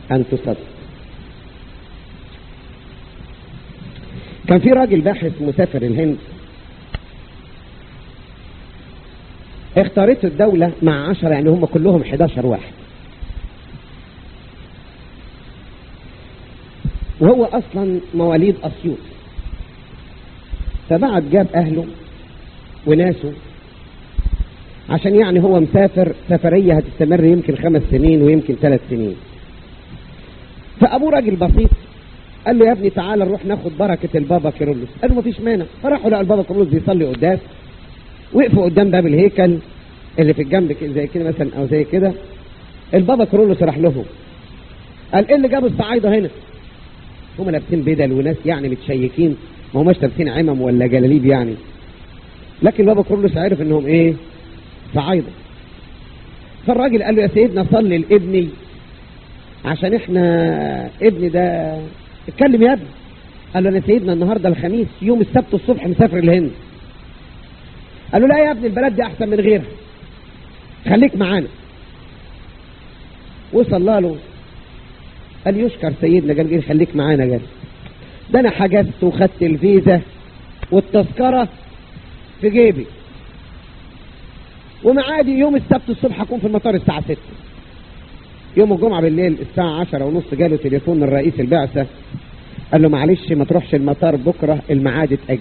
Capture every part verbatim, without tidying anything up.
أن تصدق. كان في راجل باحث مسافر الهند، اختارته الدولة مع عشرة، يعني هم كلهم حداشر واحد، وهو أصلا مواليد أسيوط، فبعد جاب أهله وناسه عشان يعني هو مسافر سفرية هتستمر يمكن خمس سنين ويمكن ثلاث سنين. فأبوه راجل بسيط قال له يا ابني تعالى نروح ناخد بركة البابا كيرلس. قال له مفيش مانع. فراحوا لقوا البابا كيرلس بيصلي قداس، وقفوا قدام باب الهيكل اللي في الجنب زي كده مثلا او زي كده. البابا كيرلس راح لهم قال ايه اللي جاب الصعايدة هنا؟ هم لابسين بدل وناس يعني متشيكين، ما هماش لابسين عمم ولا جلاليب يعني، لكن البابا كيرلس عرف انهم ايه؟ صعايدة. فالراجل قال له يا سيدنا صلي لابني عشان احنا ابني ده. اتكلم يا ابني. قال له يا سيدنا النهارده الخميس، يوم السبت الصبح مسافر الهند. قال له لا يا ابني البلد دي احسن من غيرها، خليك معانا. وصلى له قال يشكر سيدنا. قال جيل خليك معانا. قال ده انا حجزت وخدت الفيزا والتذكرة في جيبي، ومعادي يوم السبت الصبح هكون في المطار الساعة ستة. يوم الجمعة بالليل الساعة عشرة ونص جاله تليفون من رئيس البعثة قال له معلش ما تروحش المطار بكرة، الميعاد اتأجل.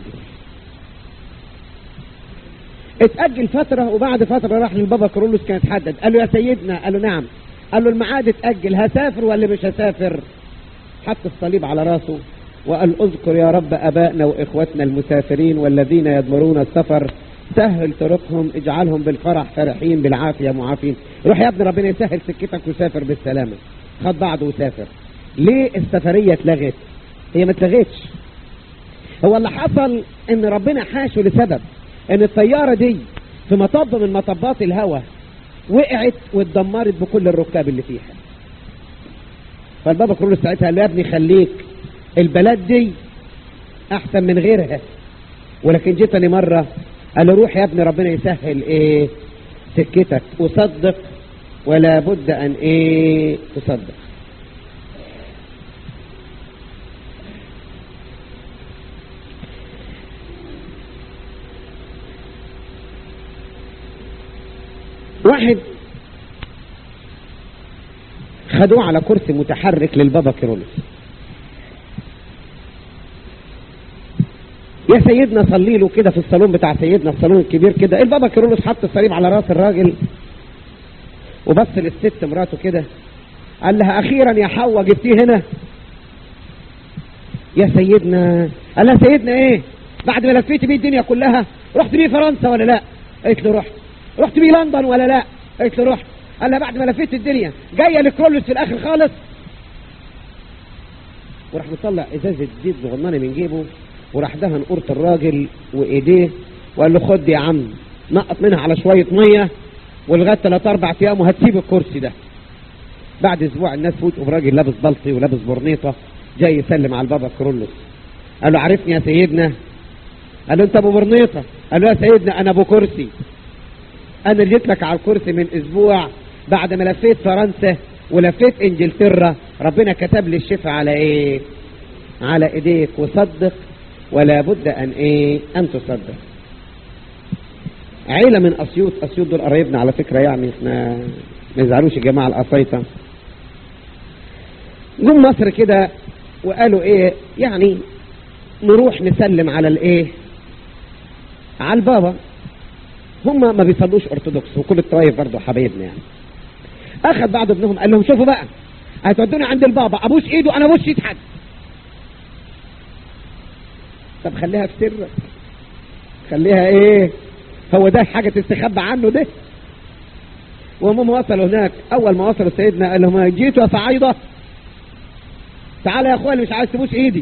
اتأجل فترة، وبعد فترة راح للبابا كيرلس كان اتحدد. قال له يا سيدنا. قال له نعم. قال له الميعاد اتأجل، هسافر ولا مش هسافر؟ حط الصليب على راسه وقال اذكر يا رب ابائنا واخوتنا المسافرين والذين يضمرون السفر، سهل طرقهم، اجعلهم بالفرح فرحين، بالعافية معافين. روح يا ابني ربنا يسهل سكتك وسافر بالسلامة. خد بعضه وسافر. ليه السفرية اتلغت؟ هي ما اتلغتش، هو اللي حصل ان ربنا حاشه لسبب ان الطيارة دي في مطب من مطبات الهواء وقعت واتدمرت بكل الركاب اللي فيها. فالبابا كيرلس ساعتها قال له يا ابني خليك، البلد دي احسن من غيرها. ولكن جيتني مرة قال له روح يا ابني ربنا يسهل ايه سكتك، وصدق ولا بد ان ايه تصدق. واحد خدوه على كرسي متحرك للبابا كيرلس. يا سيدنا صلي له كده في الصالون بتاع سيدنا، الصالون الكبير كده. البابا كيرلس حط الصليب على راس الراجل وبص للست مراته كده قال لها اخيرا يا حواء جبتيه هنا يا سيدنا. قال لها سيدنا ايه؟ بعد ما لفيت بيه الدنيا كلها، رحت بيه فرنسا ولا لا؟ قالت له رحت. رحت بيه لندن ولا لا؟ قالت له رحت. قال لها بعد ما لفيت الدنيا جايه لكيرلس في الاخر خالص؟ وراح مطلع ازازه زيت صغننه من جيبه وراح دهن قرة الراجل وايديه وقال له خد يا عم نقط منها على شويه ميه ولغايه ثلاث اربع ايام وهتسيب الكرسي ده. بعد اسبوع الناس فوتوا براجل لابس بلطي ولابس برنيطه جاي يسلم على البابا كيرلس. قال له عرفني يا سيدنا؟ قال له انت ابو برنيطه. قال له يا سيدنا انا ابو كرسي، انا جيت لك على الكرسي من اسبوع بعد ما لفيت فرنسا ولفيت انجلترا، ربنا كتب لي الشفاء على ايه؟ على ايديك، وصدق ولا بد ان ايه ان تصدق. عيلة من اسيوط، اسيوط دول قرايبنا على فكرة يعني، احنا ما يزعلوش الجماعة القصيطة. جم مصر كده وقالوا ايه يعني نروح نسلم على الايه على البابا. هم ما بيصلوش ارثوذكس وكل الطوائف برضه حبايبنا يعني. اخذ بعض ابنهم قال لهم شوفوا بقى هتودوني عند البابا ابوس ايده انا ابوس ايد حد. طب خليها في سرك، خليها ايه، هو ده حاجة تستخبى عنه ده؟ وهم وصلوا هناك، اول ما وصلوا سيدنا قال لهم جيتوا يا صعايدة تعالى يا اخويا اللي مش عايز تبوس ايدي.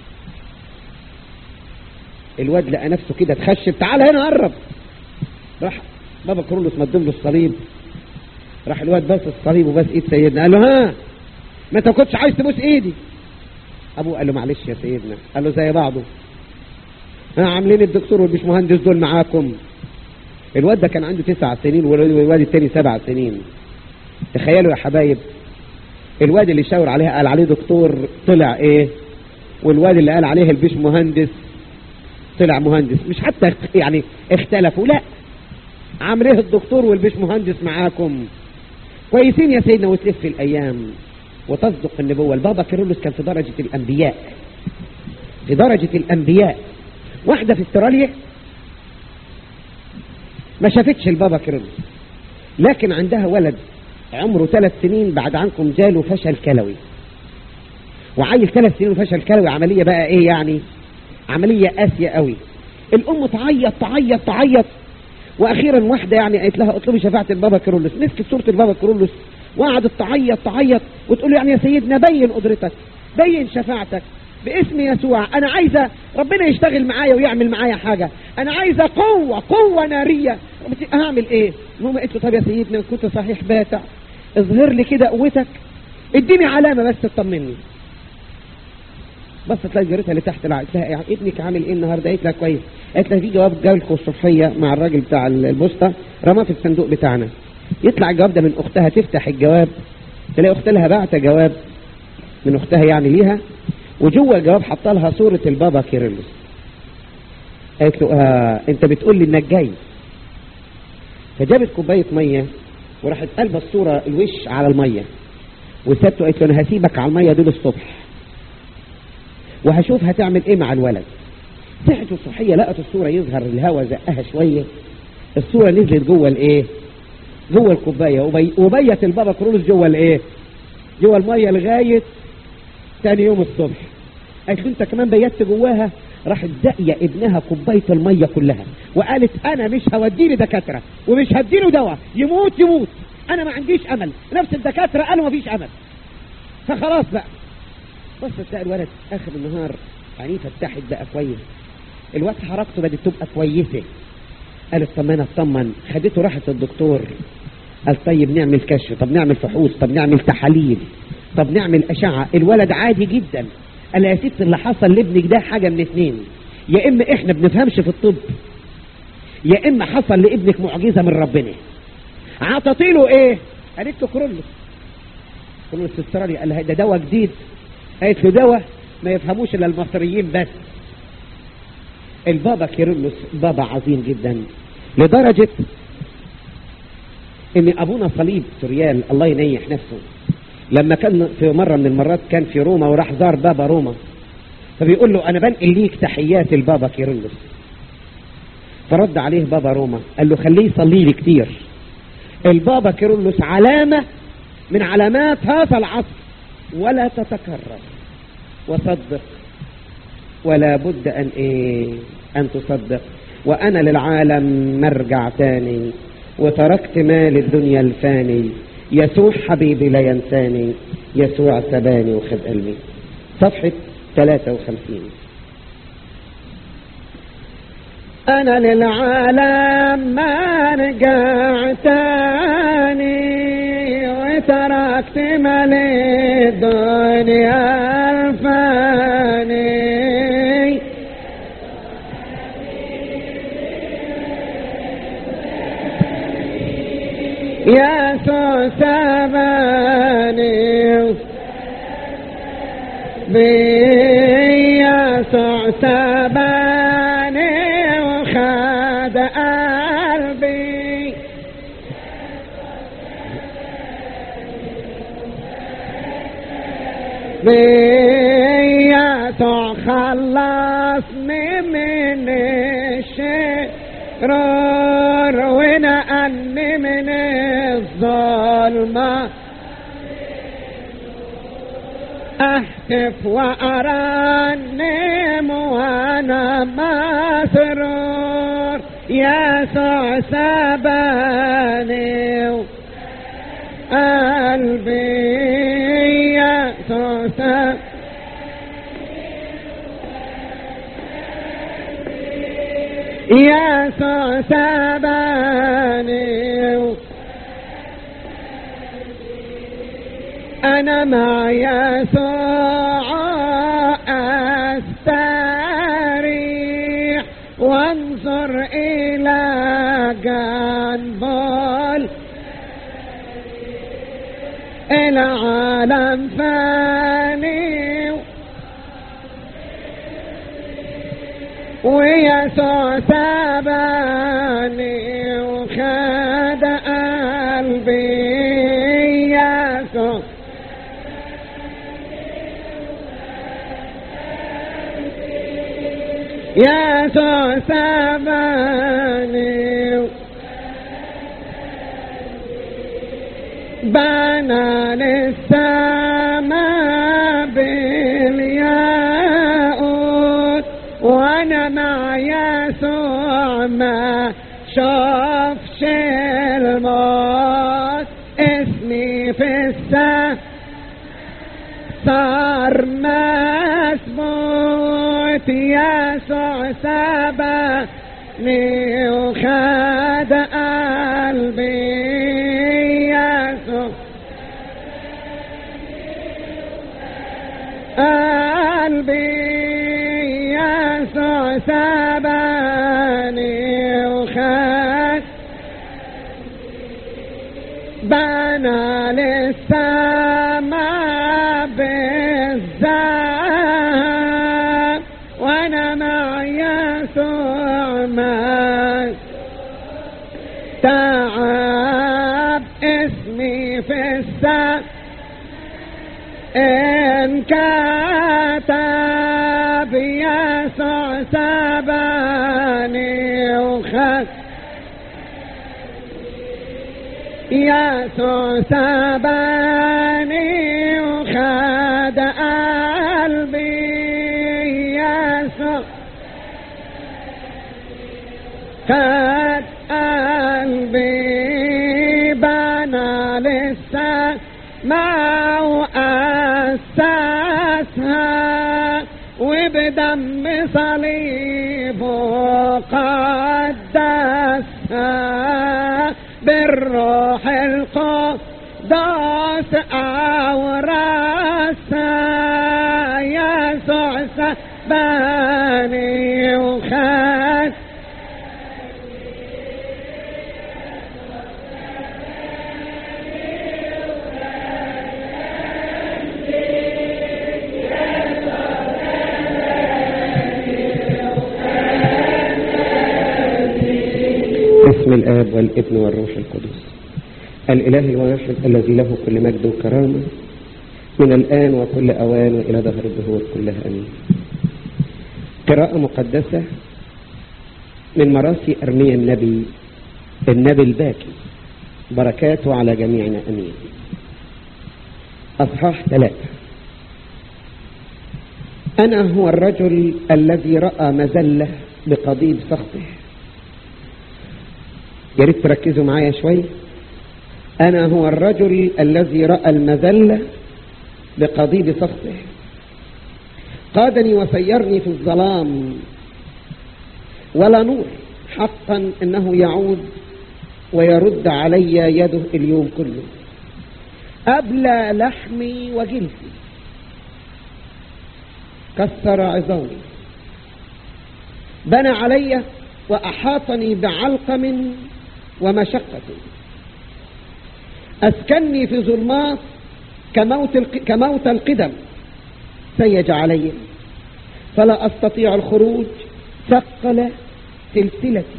الواد لقى نفسه كده تخشب، تعالى هنا قرب. راح بابا كيرلس مدم له الصليب، راح الواد بس الصليب وبس ايد سيدنا. قال له ها ما انت كنتش عايز تبوس ايدي؟ ابوه قال له معلش يا سيدنا. قال له زي بعضه، ها عاملين الدكتور والبشمهندس دول معاكم. الواد ده كان عنده تسع سنين والواد التاني سبع سنين. تخيلوا يا حبايب الواد اللي شاور عليها قال عليه دكتور طلع ايه، والواد اللي قال عليه البيش مهندس طلع مهندس. مش حتى يعني اختلفوا، لا، عامل ايه الدكتور والبيش مهندس معاكم كويسين يا سيدنا. وتلف الايام وتصدق النبوة. البابا كيرلس كان في درجة الانبياء، في درجة الانبياء. واحدة في استراليا ما شافتش البابا كيرلس، لكن عندها ولد عمره ثلاث سنين بعد عنكم جاله فشل كلوي، وعيل ثلاث سنين وفشل كلوي. عملية بقى ايه يعني، عملية قاسية قوي. الام تعيط تعيط تعيط، واخيرا واحدة يعني قالت لها اطلبي شفاعة البابا كيرلس. مسكت صورة البابا كيرلس وقعدت تعيط تعيط وتقول له يعني يا سيدنا بين قدرتك، بين شفاعتك باسم يسوع. انا عايزة ربنا يشتغل معايا ويعمل معايا حاجة، انا عايزة قوة قوة نارية. هعمل ايه؟ المهم قلت له طب يا سيدنا كنت صحيح باتع، اظهر لي كده قوتك، اديني علامة بس تطمني. بصت تلاقي جارتها اللي تحت قالت لها يعني ابنك عامل ايه النهارده؟ قالت لها كويس. قالت لها في جواب جالكم الصبحيه مع الراجل بتاع البوسطه، رماه في الصندوق بتاعنا. يطلع الجواب ده من اختها، تفتح الجواب تلاقي اختها لها بعت جواب من اختها يعني ليها، وجوه الجواب حط لها صوره البابا كيرلس. قالت له آه انت بتقول لي انك جاي. فجابت كوبايه ميه وراحت قلبه الصوره الوش على الميه وسابته. قالت له انا هسيبك على الميه دول الصبح وهشوف هتعمل ايه مع الولد. صحت الصحيه لقت الصوره يظهر الهواء زقها شويه، الصوره نزلت جوه الايه، جوه الكوبايه، وبي... وبيت البابا كيرلس جوه الايه، جوه الميه لغايه ثاني يوم الصبح. قالت له انت كمان بيت جواها. راحت زقيه ابنها كوبايه الميه كلها وقالت انا مش هوديه لدكاتره ومش هديله دواء، يموت يموت، انا ما عنديش امل. نفس الدكاتره قالوا ما فيش امل، فخلاص بقى. بص تلاقي الولد اخر النهار عينيه فتحت بقى كويس، الواد حركته بدت تبقى كويسه. قالت طب ما انا اطمن. خدته راحت الدكتور، قال طيب نعمل كشف، طب نعمل فحوص، طب نعمل تحاليل، طب نعمل اشعه. الولد عادي جدا. قال يا ست اللي حصل لابنك ده حاجه من اثنين، يا اما احنا بنفهمش في الطب، يا اما حصل لابنك معجزه من ربنا. عطتيله ايه؟ قالت له كيرلس. كيرلس استراليا. قال لها ده دواء جديد. قالت له دواء ما يفهموش الا المصريين بس. البابا كيرلس بابا عظيم جدا، لدرجة ان ابونا صليب سوريال الله ينيح نفسه لما كان في مرة من المرات كان في روما وراح زار بابا روما، فبيقول له انا بنقل ليك تحيات البابا كيرلس. فرد عليه بابا روما قال له خليه يصلي لي كتير، البابا كيرلس علامة من علامات هذا العصر ولا تتكرر. وصدق ولا بد ان ايه، ان تصدق. وانا للعالم مرجع تاني وتركت مال الدنيا الفاني، يسوع حبيبي لا ينساني، يسوع سباني وخد قلبي. صفحة ثلاثة وخمسين. انا للعالم مرجع تاني وتركت مال الدنيا الفاني، يسوع سباني بيسوع سباني وخد قلبي، بيسوع خلصني من الشرور ونقلني من الظلمة، اهتف وارنم وانا مسرور، يسوع سباني قلبي، يسوع سباني يسوع سباني، أنا مع يسوع أستريح وانظر إلى جنب العالم ويسوع سابني وخد قلبي يسوع يسوع سابني بنى للسماء بالياقوت وانا مع يسوع ما شافش الموت اسمي في السماء صار مسموت يسوع سباني وخد قلبي يسوع قلبي يسوع سباني وخد بنى للسماء بالذهب وانا مع يسوع ما تعب اسمي في السماء ان كتب يسوع سباني وخد يسوع سباني وخد قلبي يسوع خد قلبي بنى للسماء وأسسها وبدم صليبه قدسها بالروح القدس أورثها يسوع سباني وخد باسم الآب والابن والروح القدس الإله الواحد الذي له كل مجد وكرامة من الآن وكل أوان وإلى دهر الدهور كلها أمين. قراءة مقدسة من مراسي أرميا النبي النبي الباكي بركاته على جميعنا أمين. أصحاح ثلاثة. أنا هو الرجل الذي رأى مذلة بقضيب سخطه. يا ريت تركزوا معايا شوي. أنا هو الرجل الذي رأى المذلة بقضيب سخطه قادني وسيرني في الظلام ولا نور حقا إنه يعود ويرد علي يده اليوم كله. أبلى لحمي وجلدي كسر عظامي بنى علي وأحاطني بعلقم ومشقة أسكنني في ظلمات كموت, كموت القدم سيج علي فلا أستطيع الخروج ثقل سلسلتي.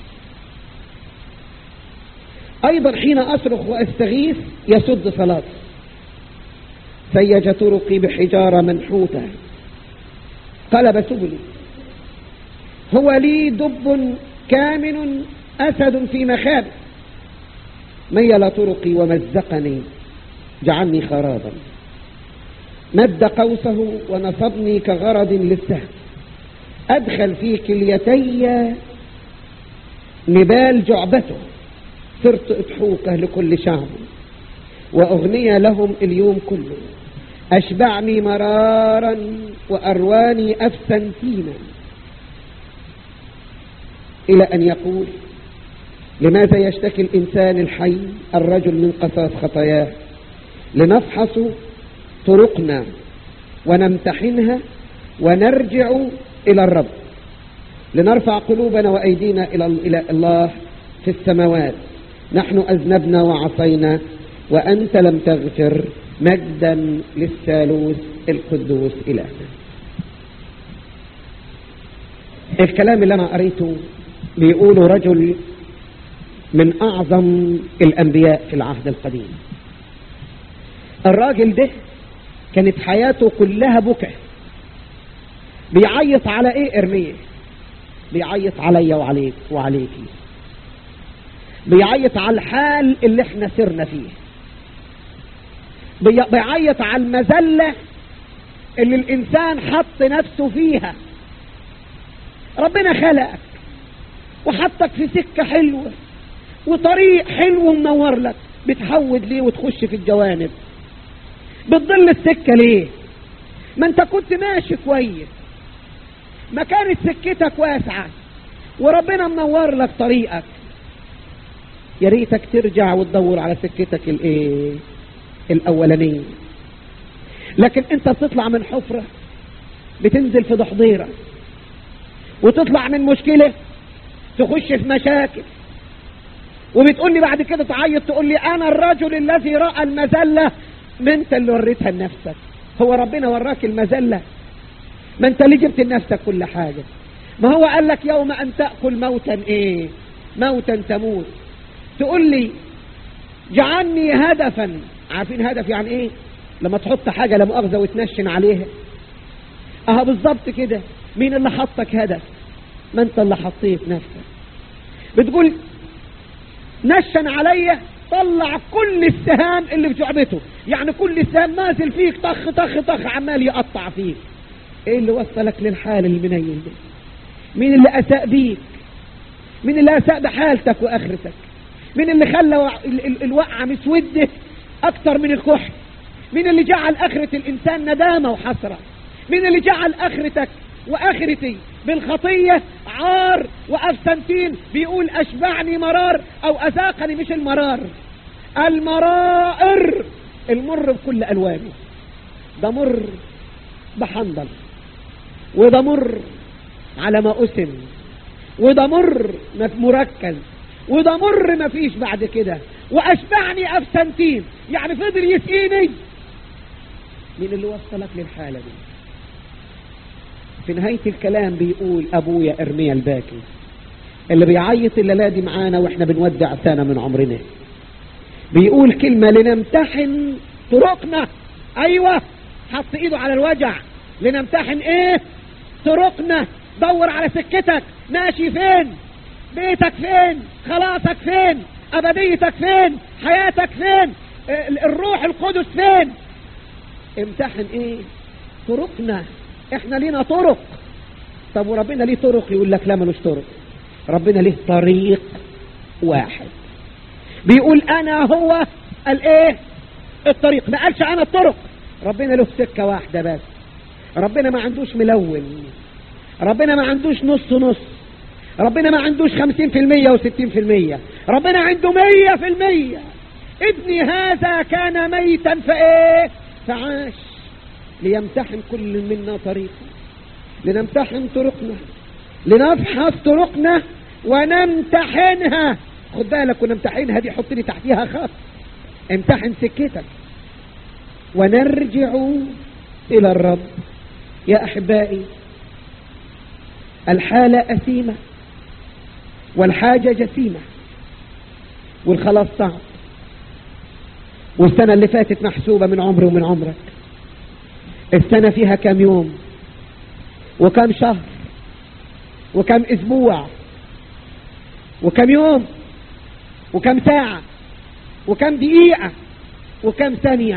أيضا حين أصرخ وأستغيث يسد صلاتي سيج طرقي بحجارة منحوتة قلب سبلي. هو لي دب كامن أسد في مخابئ ميل طرقي ومزقني جعلني خرابا مد قوسه ونصبني كغرض للسهم أدخل في كليتي نبال جعبته صرت أضحوكة لكل شعب وأغنية لهم اليوم كله. أشبعني مرارا وأرواني أفسنتينا إلى أن يقول لماذا يشتكي الإنسان الحي الرجل من قساة خطاياه لنفحص طرقنا ونمتحنها ونرجع إلى الرب لنرفع قلوبنا وأيدينا إلى الله في السماوات. نحن أذنبنا وعصينا وأنت لم تغفر مجدا للثالوث القدوس إلهنا. الكلام اللي أنا قريته بيقوله رجل من أعظم الأنبياء في العهد القديم. الراجل ده كانت حياته كلها بكى. بيعيط على ايه ارميه؟ بيعيط عليا وعليك وعليكي. بيعيط على الحال اللي احنا سرنا فيه. بيعيط على المذلة اللي الانسان حط نفسه فيها. ربنا خلقك وحطك في سكة حلوة وطريق حلو ومنور لك، بتحود ليه وتخش في الجوانب؟ بتضل السكة ليه؟ ما انت كنت ماشي كويس، ما كانت سكتك واسعة وربنا منور لك طريقك. يا ريتك ترجع وتدور على سكتك الايه الاولانيه. لكن انت بتطلع من حفرة بتنزل في ضحضيرة، وتطلع من مشكلة تخش في مشاكل، وبتقول لي بعد كده تعيط تقول لي انا الرجل الذي رأى المذلة. ما انت اللي وريتها لنفسك. هو ربنا وراك المذلة؟ ما انت اللي جبت لنفسك كل حاجة. ما هو قال لك يوم ان تأكل موتا ايه موتا تموت. تقول لي جعلني هدفا. عارفين هدف يعني ايه؟ لما تحط حاجة لا مؤاخذة وتنشن عليها. اه بالظبط كده. مين اللي حطك هدف؟ ما انت اللي حطيت نفسك. بتقول نشن عليا، طلع كل السهام اللي في جعبته، يعني كل السهام نازل فيك طخ طخ طخ عمال يقطع فيك. ايه اللي وصلك للحال المنيل ده؟ مين اللي اساء بيك؟ مين اللي اساء بحالتك واخرتك؟ مين اللي خلى الوقعة مسودة اكتر من الكحل؟ مين اللي جعل اخرة الانسان ندامة وحسرة؟ مين اللي جعل اخرتك واخرتي بالخطية عار وافسنتين؟ بيقول اشبعني مرار او اذاقني، مش المرار، المرائر، المر بكل الوانه. ده مر بحنظل، وده مر على ما اسم، وده مر مركز، وده مر ما فيش بعد كده. واشبعني افسنتين يعني فضل يسقيني. مين اللي وصلك للحالة دي؟ في نهاية الكلام بيقول أبويا إرميا الباكي اللي بيعيط الليلة دي معانا وإحنا بنودع سنة من عمرنا، بيقول كلمة لنمتحن طرقنا. أيوة، حط إيده على الوجع. لنمتحن إيه؟ طرقنا. دور على سكتك، ماشي فين؟ بيتك فين؟ خلاصك فين؟ أبديتك فين؟ حياتك فين؟ الروح القدس فين؟ امتحن إيه؟ طرقنا. احنا لينا طرق. طب وربنا ليه طرق؟ يقول لك لا ملوش طرق. ربنا ليه طريق واحد. بيقول انا هو الايه الطريق، ما قالش انا الطرق. ربنا له سكة واحدة بس. ربنا ما عندوش ملون، ربنا ما عندوش نص نص، ربنا ما عندوش خمسين في المية وستين في المية، ربنا عنده مية في المية. ابني هذا كان ميتا فايه فعاش ليمتحن كل منا طريقه. لنمتحن طرقنا، لنفحص طرقنا ونمتحنها. خد بالك، ونمتحنها دي حط لي تحتيها خط. امتحن سكتك ونرجع إلى الرب. يا أحبائي، الحالة أثيمة والحاجة جسيمة والخلاص صعب، والسنة اللي فاتت محسوبة من عمري ومن عمرك. السنة فيها كم يوم وكم شهر وكم اسبوع وكم يوم وكم ساعة وكم دقيقة وكم ثانية.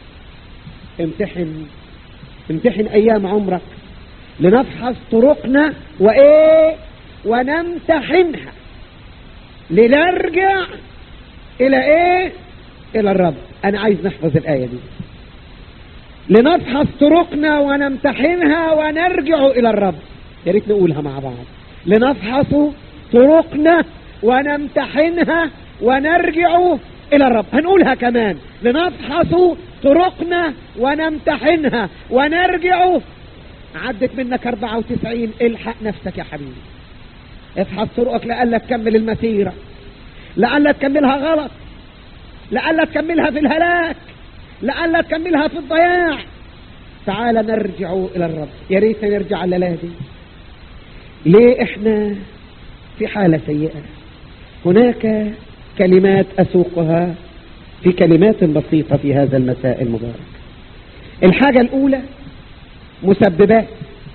امتحن امتحن ايام عمرك لنفحص طرقنا وايه ونمتحنها لنرجع الى ايه الى الرب. انا عايز نحفظ الاية دي. لنفحص طرقنا ونمتحنها ونرجع إلى الرب. يا ريت نقولها مع بعض. لنفحص طرقنا ونمتحنها ونرجع إلى الرب. هنقولها كمان. لنفحص طرقنا ونمتحنها ونرجع. عدت منك أربعة وتسعين. الحق نفسك يا حبيبي، افحص طرقك لألا تكمل المسيرة، لألا تكملها غلط، لألا تكملها في الهلاك، لألا تكملها في الضياع. تعال نرجع إلى الرب. يا ريت نرجع الليلة دي. ليه احنا في حالة سيئة؟ هناك كلمات أسوقها في كلمات بسيطة في هذا المساء المبارك. الحاجة الأولى مسببات،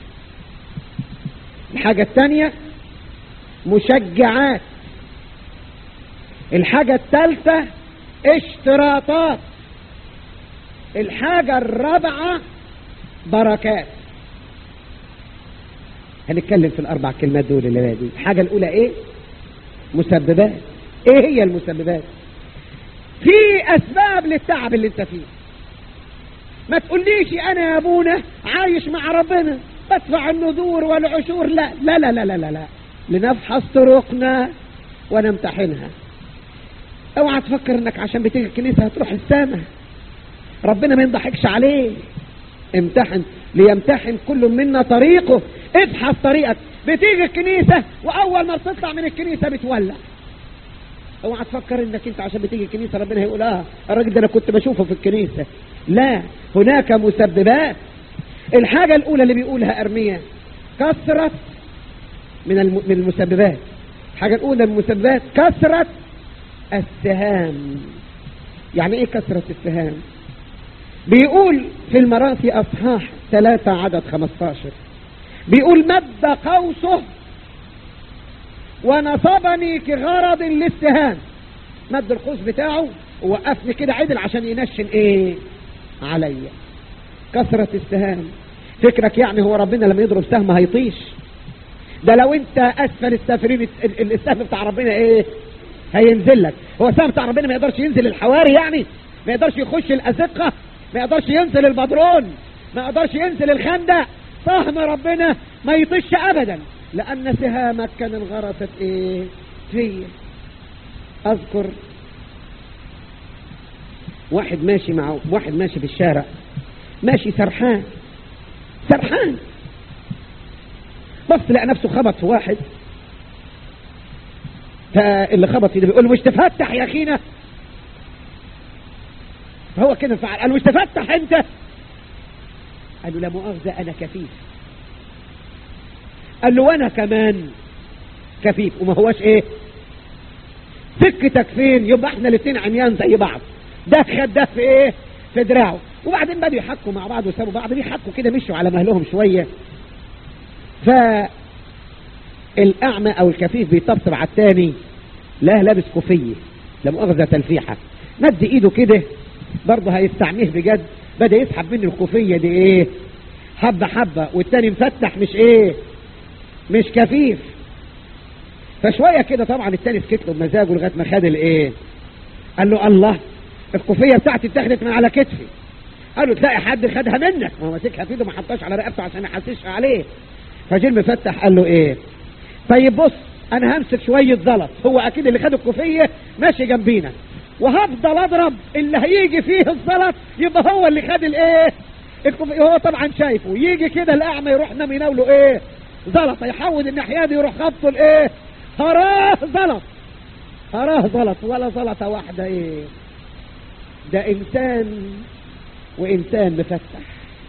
الحاجة الثانية مشجعات، الحاجة الثالثة اشتراطات، الحاجة الرابعة بركات. هنتكلم في الأربع كلمات دول الليلة دي. الحاجة الأولى إيه؟ مسببات. إيه هي المسببات؟ في أسباب للتعب اللي أنت فيه. ما تقوليش أنا يا أبونا عايش مع ربنا بدفع النذور والعشور. لا لا لا لا لا لا, لا. لنفحص طرقنا ونمتحنها. اوعى تفكر انك عشان بتيجي الكنيسة هتروح السماء. ربنا ما ينضحكش عليه. امتحن ليمتحن كل منا طريقه. ابحث طريقك. بتيجي الكنيسة واول ما تطلع من الكنيسة بتولع. اوعى تفكر انك انت عشان بتيجي الكنيسة ربنا هيقول اه الراجل ده انا كنت بشوفه في الكنيسة. لا، هناك مسببات. الحاجة الاولى اللي بيقولها ارميا كثرة من من المسببات. الحاجة الاولى من المسببات كثرة السهام. يعني ايه كثرة السهام؟ بيقول في المراثي اصحاح ثلاثة عدد خمستاشر بيقول مد قوسه ونصبني كغرض للسهام. مد القوس بتاعه ووقفني كده عدل عشان ينشن ايه عليا. كثرة السهام. فكرك يعني هو ربنا لما يضرب سهم هيطيش؟ ده لو انت اسفل السافرين السهم بتاع ربنا ايه هينزل لك. هو السهم بتاع ربنا ما يقدرش ينزل الحواري؟ يعني ما يقدرش يخش الازقة، ما يقدرش ينزل البدرون، ما يقدرش ينزل الخندق. سهم ربنا ما يطيش ابدا لان سهامك كان انغرست ايه فيه. اذكر واحد ماشي مع واحد ماشي في الشارع، ماشي سرحان سرحان بص لقى نفسه خبط في واحد، فاللي خبط فيه ده بيقول له مش تفتح يا اخينا. فهو كده فعل، قال له مش تفتح انت. قال له لا مؤاخذة انا كفيف. قال له وانا كمان كفيف وما هوش ايه سكتك فين؟ يبقى احنا الاثنين عميان زي بعض. ده خد ده في ايه في دراعه. وبعدين بدوا يحكوا مع بعض وسابوا بعض بيحكوا كده، مشوا على مهلهم شوية. فالأعمى أو الكفيف بيطبطب على الثاني، لا لابس كوفية لا مؤاخذة تلفيحة، مد إيده كده برضه هيستعميه بجد، بدأ يسحب منه الكوفية دي إيه حبة حبة، والتاني مفتح مش إيه مش كفيف. فشوية كده طبعا التاني سكت له بمزاجه لغاية ما خد الإيه. قال له الله الكوفية بتاعتي اتاخدت من على كتفي. قال له تلاقي حد خدها منك، ما هو ماسكها في ايده ما حطهاش على رقبته عشان يحسسها عليه. فجيل مفتح قال له ايه طيب بص انا همسك شويه زلط، هو اكيد اللي خد الكوفيه ماشي جنبينا، وهفضل اضرب اللي هيجي فيه الزلط يبقى هو اللي خد الايه الكوفيه. هو طبعا شايفه يجي كده الاعمى يروح نام يناوله ايه زلط، يحول الناحيه دي يروح خبطه الايه هراه زلط هراه زلط ولا زلطه واحده. ايه ده انسان وإنسان مفتح.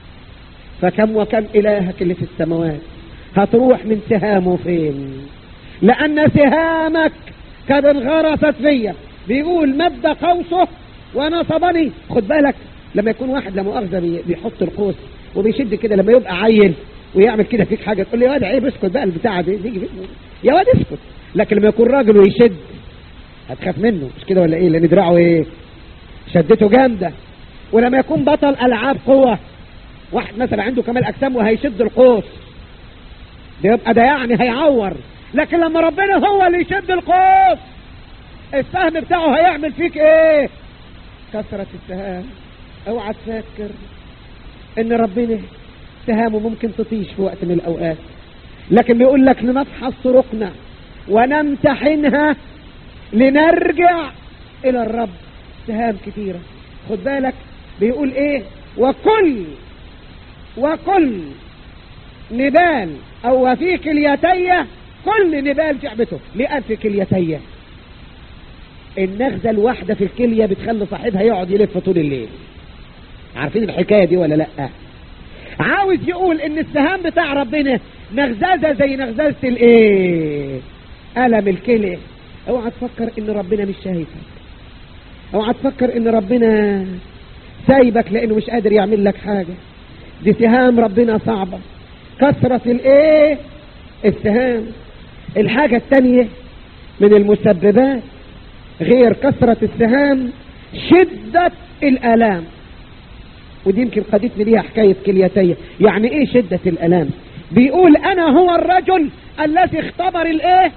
فكم وكم إلهك اللي في السماوات هتروح من سهامه فين؟ لأن سهامك قد انغرست فيا. بيقول مد قوسه ونصبني. خد بالك لما يكون واحد لا مؤاخذة بيحط القوس وبيشد كده، لما يبقى عيل ويعمل كده فيك حاجة تقول لي يا واد عيب اسكت بقى البتاعة دي يجي يا واد اسكت. لكن لما يكون راجل ويشد هتخاف منه، مش كده ولا ايه؟ لأن دراعه ايه شدته جامدة. ولما يكون بطل ألعاب قوة، واحد مثلا عنده كمال أجسام وهيشد القوس ده يبقى ده يعني هيعور. لكن لما ربنا هو اللي يشد القوس السهم بتاعه هيعمل فيك ايه؟ كثرة السهام. اوعى تفكر ان ربنا سهامه ممكن تطيش في وقت من الأوقات، لكن بيقول لك لنفحص طرقنا ونمتحنها لنرجع إلى الرب. سهام كثيرة. خد بالك بيقول ايه وكل وكل نبال او في كليتي كل نبال جعبته. ليه قال في كليتي؟ النغزة الواحدة في الكلية بتخلي صاحبها يقعد يلف طول الليل. عارفين الحكاية دي ولا لا؟ عاوز يقول ان السهام بتاع ربنا نغزازة زي نغزازة الايه؟ ألم الكلى. اوعى تفكر ان ربنا مش شايفك، اوعى تفكر ان ربنا سايبك لانه مش قادر يعمل لك حاجة. دي سهام ربنا صعبة، كثرة الايه؟ السهام. الحاجة التانية من المسببات غير كثرة السهام شدة الآلام، ودي يمكن قدتني ليها حكاية كليتية. يعني ايه شدة الآلام؟ بيقول انا هو الرجل الذي اختبر الايه؟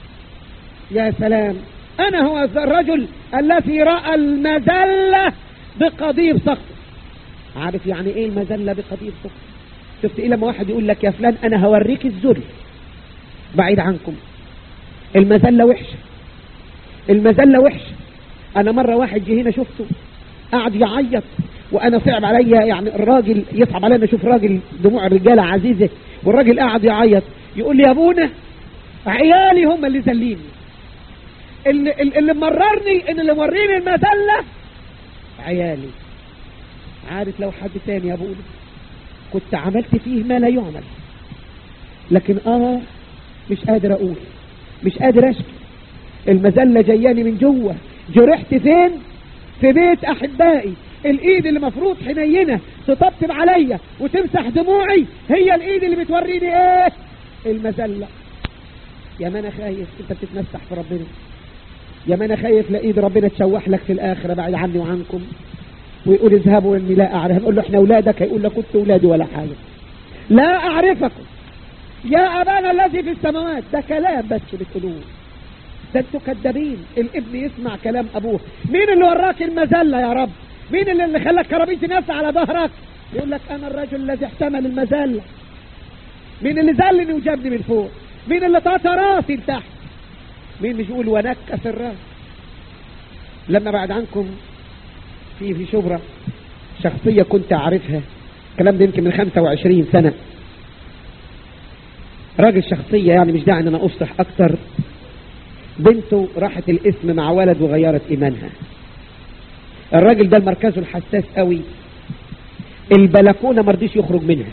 يا سلام، انا هو الرجل الذي رأى المذلة بقضيب سخط. عارف يعني ايه المذلة بقضيب سخط؟ شفت ايه لما واحد يقول لك يا فلان انا هوريك الذل بعيد عنكم؟ المذلة وحشة، المذلة وحشة. انا مرة واحد جه هنا شفته قاعد يعيط وانا صعب عليا، يعني الراجل يصعب علينا اشوف راجل دموع الرجالة عزيزة والراجل قاعد يعيط يقول لي يا ابونا عيالي هم اللي ذليني، اللي, اللي مررني ان اللي مريني المذلة عيالي. عارف لو حد تاني يا ابونا كنت عملت فيه ما لا يعمل، لكن اه مش قادر اقول، مش قادر اشكي. المذلة جياني من جوه. جرحت فين؟ في بيت احبائي. الايد اللي مفروض حنينة تطبطب عليا وتمسح دموعي هي الايد اللي بتوريني ايه؟ المذلة. يا ما انا خايف انت بتتمسح في ربنا، يا ما انا خايف لايد ربنا تشوح لك في الاخرة بعد عني وعنكم ويقول اذهبوا اني لا اعرف. نقول له احنا اولادك، هيقول لك كنت اولادي ولا حاجة. لا اعرفكم يا ابانا الذي في السماوات. ده كلام بس بتقولوه، ده انتوا كذابين. الابن يسمع كلام ابوه. مين اللي وراك المذلة يا رب؟ مين اللي, اللي خلاك كرابين تنفس على ظهرك؟ يقول لك انا الرجل الذي احتمل المذلة. مين اللي ذلني وجابني من فوق؟ مين اللي طاط راسي لتحت؟ مين مش يقول ونكس الراس؟ لما بعد عنكم في في شبرا شخصية كنت اعرفها، الكلام ده يمكن من خمسة وعشرين سنة، راجل شخصية يعني مش داعي ان انا افصح اكتر. بنته راحت الاسم مع ولد وغيرت ايمانها. الراجل ده مركزه الحساس قوي، البلكونة مرضيش يخرج منها،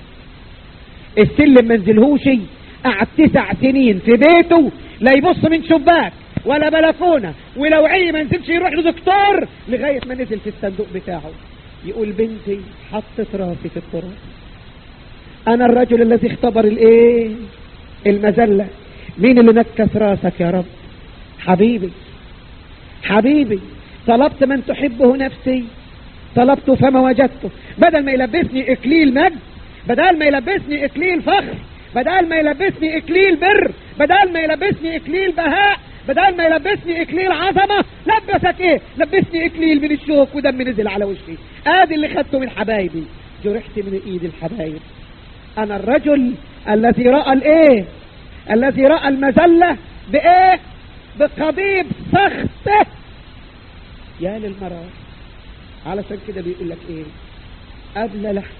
السلم منزلهوش. قعد تسع سنين في بيته لا يبص من شباك ولا بلكونة، ولو عي ما نزلش يروح لدكتور لغاية ما نزل في الصندوق بتاعه. يقول بنتي حطت راسي في التراب. انا الرجل الذي اختبر الايه؟ المذلة. مين اللي نكس راسك يا رب؟ حبيبي حبيبي، طلبت من تحبه نفسي طلبته فما وجدته. بدل ما يلبسني اكليل مجد، بدل ما يلبسني اكليل فخر، بدل ما يلبسني اكليل بر، بدل ما يلبسني اكليل بهاء، بدل ما يلبسني اكليل عظمة، لبسك ايه؟ لبسني اكليل من الشوك ودم نزل على وشي. ادي اللي خدته من حبايبي، جرحت من ايد الحبايب. انا الرجل الذي رأى الايه؟ الذي رأى المذلة بايه؟ بقضيب سخطه. يا للمرار. علشان كده بيقول لك ايه؟ قبل لحم.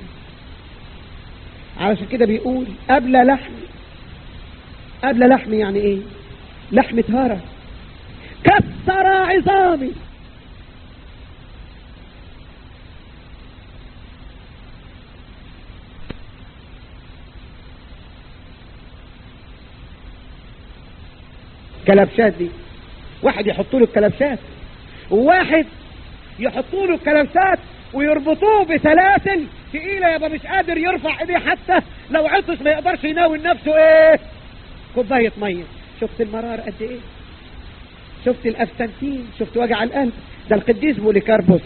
علشان كده بيقول قبل لحم. قبل لحم يعني ايه؟ لحم طهارة. كسر عظامي. كلبشات دي واحد يحطوا له الكلبشات، وواحد يحطوا له الكلبشات ويربطوه بسلاسل تقيلة يبقى مش قادر يرفع ايديه، حتى لو عطش ما يقدرش يناول نفسه ايه؟ كوباية مية. شفت المرار قد ايه؟ شفت الافسنتين؟ شفت وجع القلب؟ ده القديس بوليكاربوس،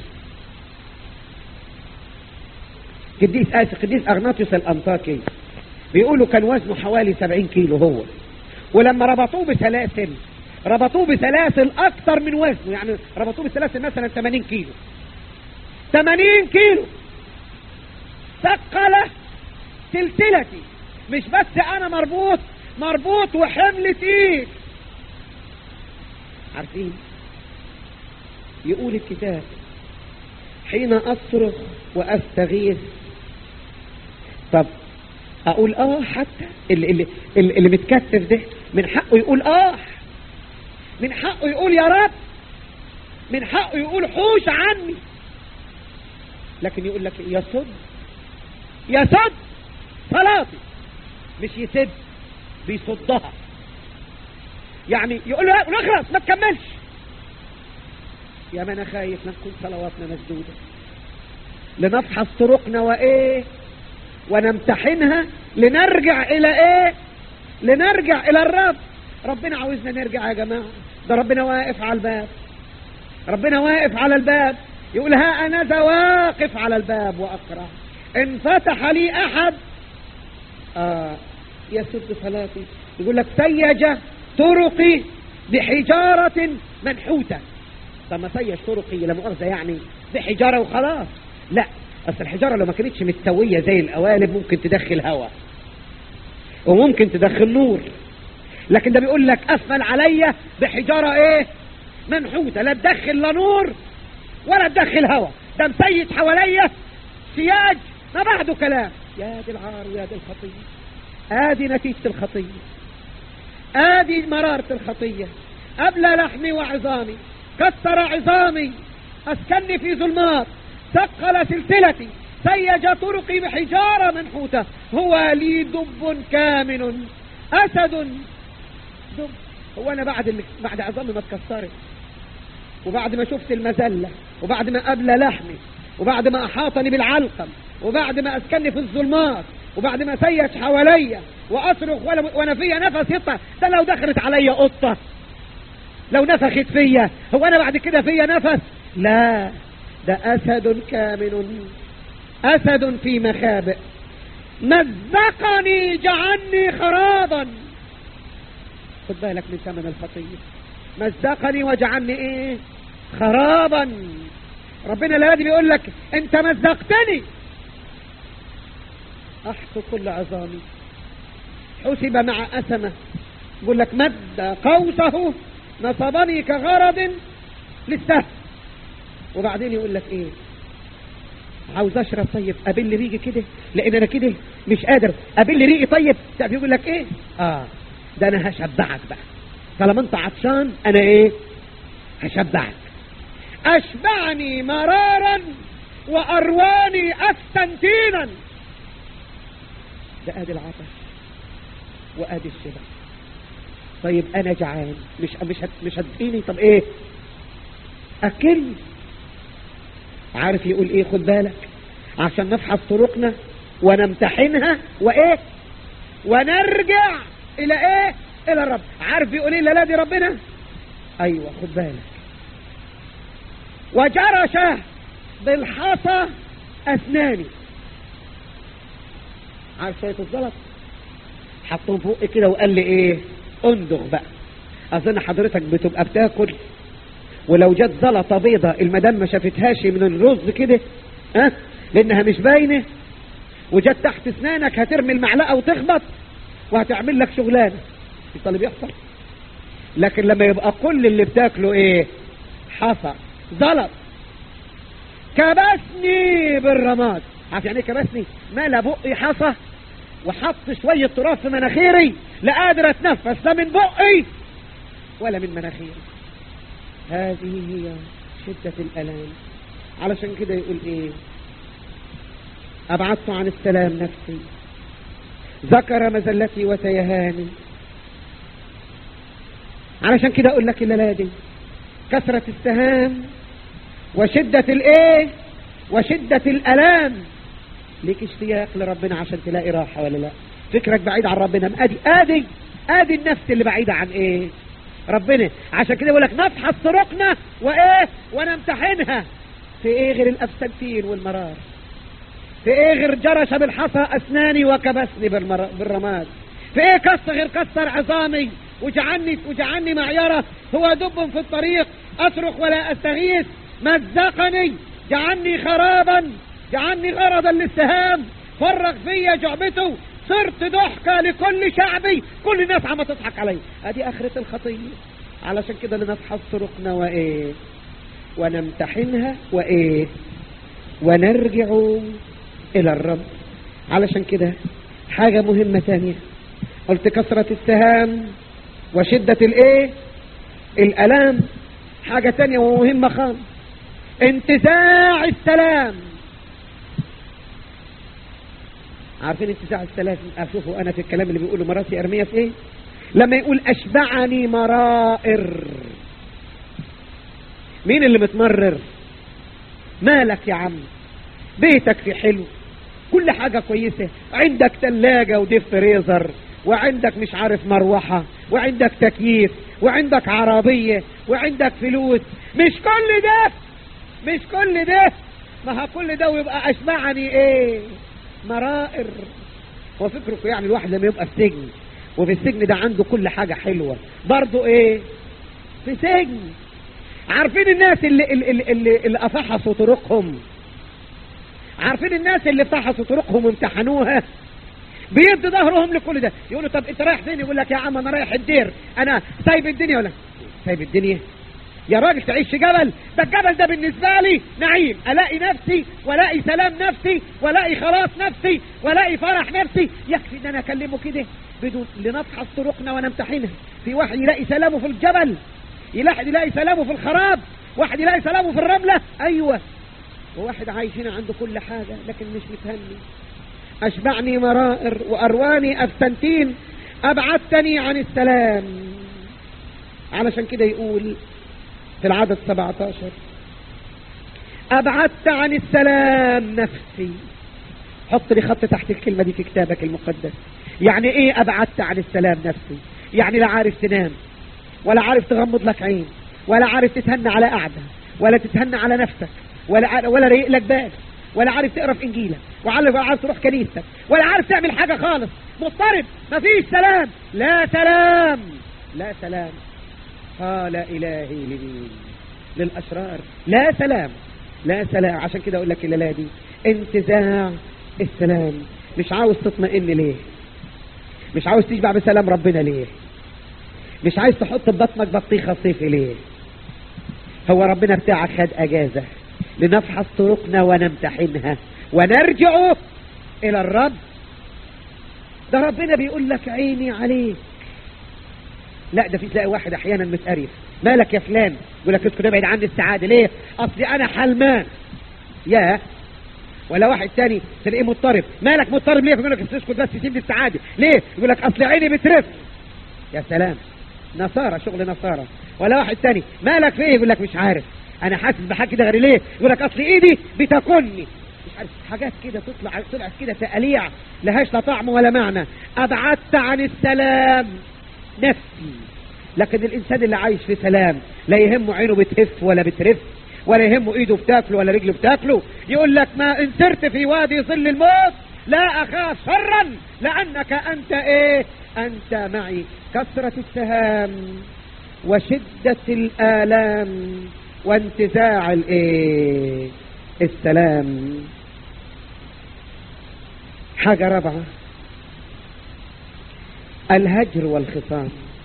قديس اسف قديس اغناطيوس الانطاكي، بيقولوا كان وزنه حوالي سبعين كيلو هو، ولما ربطوه بسلاسل ربطوه بسلاسل اكتر من وزنه، يعني ربطوه بسلاسل مثلا ثمانين كيلو ثمانين كيلو. ثقل سلسلتي، مش بس انا مربوط مربوط وحمل تقيل. عارفين يقول الكتاب حين اصرخ واستغيث. طب اقول اه حتى اللي, اللي, اللي متكتف ده من حقه يقول اه، من حقه يقول يا رب، من حقه يقول حوش عني. لكن يقول لك يسد يسد صلاتي، مش يسد، بيصدها. يعني يقول له اخلص ما تكملش. يا ما انا خايف نكون صلواتنا مسدودة. لنفحص طرقنا وايه ونمتحنها لنرجع الى ايه لنرجع الى الرب. ربنا عاوزنا نرجع يا جماعة. ده ربنا واقف على الباب، ربنا واقف على الباب يقول ها انا ذا واقف على الباب واقرع، ان فتح لي احد آه يسد صلاتي. يقول لك سيج طرقي بحجارة منحوتة. طب ما سيج طرقي لا مؤاخذة يعني بحجارة وخلاص؟ لا، اصل الحجارة لو ما كانتش متسوية زي القوالب ممكن تدخل هواء وممكن تدخل نور، لكن ده بيقول لك اسفل عليا بحجارة ايه منحوتة، لا تدخل لا نور ولا تدخل هواء. ده مسيد حواليا سياج ما بعده كلام. يا دي العار ويا دي الخطية، ادي نتيجة الخطية، ادي مرارة الخطية. أبلى لحمي وعظامي، كسر عظامي، اسكني في ظلمات، ثقل سلسلتي، سيج طرقي بحجارة منحوتة، هو لي دب كامن اسد دب. هو انا بعد اللي بعد عظامي ما اتكسرت، وبعد ما شفت المذلة، وبعد ما أبلى لحمي، وبعد ما أحاطني بالعلقم، وبعد ما أسكني في الظلمات، وبعد ما سيج حواليا وأصرخ وأنا فيا نفس يطلع، ده لو دخلت عليا قطة لو نفخت فيا، هو أنا بعد كده فيا نفس؟ لا، ده أسد كامن، أسد في مخابئ، مزقني جعلني خرابا. خد بالك من ثمن الخطية. مزقني وجعلني ايه خرابا. ربنا لا بيقول لك انت مزقتني، احصو كل عظامي، حسب مع أسمة. يقول لك مد قوسه نصبني كغرض للسهل. وبعدين يقول لك ايه عاوز اشرب، طيب قابل لي ريقي كده لان انا كده مش قادر، قابل لي ريقي. طيب يقول لك ايه اه ده انا هشبعك بقى، طالما انت عطشان انا ايه هشبعك. اشبعني مرارا وارواني استنتينا. ده ادي العطش وادي الشبع. طيب انا جعان، مش مش مش هتديني، طب ايه اكلني. عارف يقول ايه؟ خد بالك عشان نفحص طرقنا ونمتحنها وايه ونرجع الى ايه الى الرب. عارف يقول ايه لا دي ربنا؟ ايوه خد بالك. وجرش بالحصى اسناني. عارف شويه الزلط حطهم فوق كده وقال لي ايه اندغ بقى. اظن حضرتك بتبقى بتاكل ولو جت زلطه بيضه المدام ما شافتهاش من الرز كده ها أه؟ لانها مش باينه وجت تحت اسنانك هترمي المعلقه وتخبط وهتعمل لك شغلانه. مش اللي بيحصل؟ لكن لما يبقى كل اللي بتاكله ايه حصى زلط كبسني بالرماد. عارف يعني ايه كبسني؟ ملا بقي حصى وحط شويه تراب في مناخيري لا قادر اتنفس لا من بقي ولا من مناخيري. هذه هي شدة الألام. علشان كده يقول ايه ابعدت عن السلام نفسي، ذكر مزلتي وتيهاني. علشان كده اقول لك الليلة دي كثرة السهام وشدة الايه وشدة الألام. ليك اشتياق لربنا عشان تلاقي راحة ولا لا؟ فكرك بعيد عن ربنا. ادي ادي ادي النفس اللي بعيدة عن ايه ربنا. عشان كده يقول لك نفحص طرقنا وايه ونمتحنها. في ايه غير الافسنتين والمرار؟ في ايه غير جرش بالحصى اسناني وكبسني بالرماد؟ في ايه كسر غير كسر عظامي وجعلني وجعلني معيرة؟ هو دب في الطريق اصرخ ولا استغيث، مزقني جعلني خرابا، جعلني غرضا للسهام، فرغ فيا جعبته، صرت ضحكة لكل شعبي، كل الناس عم تضحك علي. ادي اخرة الخطية. علشان كده لنفحص طرقنا وايه ونمتحنها وايه ونرجع الى الرب. علشان كده حاجة مهمة ثانية قلت كثرة السهام وشدة الايه الالام. حاجة ثانية ومهمة خالص انتزاع السلام عارفين انت ساعة الثلاث اشوفوا انا في الكلام اللي بيقوله مراتي ارمية في ايه؟ لما يقول اشبعني مرائر. مين اللي متمرر؟ مالك يا عم؟ بيتك في حلو، كل حاجة كويسة، عندك ثلاجة وديب فريزر، وعندك مش عارف مروحة، وعندك تكييف، وعندك عربية، وعندك فلوس. مش كل ده مش كل ده ما ها كل ده ويبقى اشبعني ايه؟ مرائر. وفكركم يعني الواحد لما يبقى في سجن وفي السجن ده عنده كل حاجة حلوة برضو ايه؟ في سجن. عارفين الناس اللي اللي اللي, اللي افحصوا طرقهم، عارفين الناس اللي فحصوا طرقهم وامتحنوها بيدي ظهرهم لكل ده. يقولوا طب انت رايح فين؟ يقول لك يا عم انا رايح الدير، انا سايب الدنيا. ولا سايب الدنيا يا راجل؟ تعيش في جبل؟ ده الجبل ده بالنسبة لي نعيم، الاقي نفسي والاقي سلام نفسي والاقي خلاص نفسي والاقي فرح نفسي. يكفي ان انا اكلمه كده بدون لنفحص طرقنا ونمتحنها. في واحد يلاقي سلامه في الجبل، يلاحد يلاقي سلامه في الخراب، واحد يلاقي سلامه في الرملة. ايوه، وواحد عايش هنا عنده كل حاجة لكن مش متهني. اشبعني مرائر وارواني افتنتين، ابعدتني عن السلام. علشان كده يقول في العدد سبعة عشر ابعدت عن السلام نفسي. حط لي خط تحت الكلمة دي في كتابك المقدس. يعني ايه ابعدت عن السلام نفسي؟ يعني لا عارف تنام، ولا عارف تغمض لك عين، ولا عارف تتهنى على قعدة، ولا تتهنى على نفسك، ولا ولا ريق لك بال، ولا عارف تقرا في انجيلك، ولا عارف تروح كنيستك، ولا عارف تعمل حاجة خالص. مضطرب، مفيش سلام. لا سلام، لا سلام. قال إلهي لمين؟ للأشرار. لا سلام، لا سلام. عشان كده أقول لك الليلة دي انتزاع السلام. مش عاوز تطمئن ليه؟ مش عاوز تشبع بسلام ربنا ليه؟ مش عايز تحط في بطنك بطيخة صيفي ليه؟ هو ربنا بتاعك خد أجازة لنفحص طرقنا ونمتحنها ونرجع إلى الرب. ده ربنا بيقول لك عيني عليك. لا، ده في تلاقي واحد احيانا متقرف. مالك يا فلان؟ يقول لك اسكت ابعد عني السعاده. ليه؟ اصلي انا حلمان. يا ولا واحد تاني تلاقيه مضطرب. مالك مضطرب ليه؟ يقول لك اسكت بس سيبني السعاده. ليه؟ يقول لك اصلي عيني بترف. يا سلام، نصارى، شغل نصارى. ولا واحد تاني مالك في ايه؟ يقول لك مش عارف، انا حاسس بحاجه كده غير. ليه؟ يقول لك اصلي ايدي بتاكلني. مش عارف، حاجات كده تطلع طلعت كده تقاليع لهاش لا طعم ولا معنى. ابعدت عن السلام نفسي. لكن الانسان اللي عايش في سلام لا يهمه عينه بتهف ولا بترف، ولا يهمه ايده بتاكله ولا رجله بتاكله. يقول لك ما ان سرت في وادي ظل الموت لا اخاف شرا لانك انت ايه؟ انت معي. كثرة السهام وشدة الآلام وانتزاع الايه؟ السلام. حاجة رابعة، الهجر والخصام.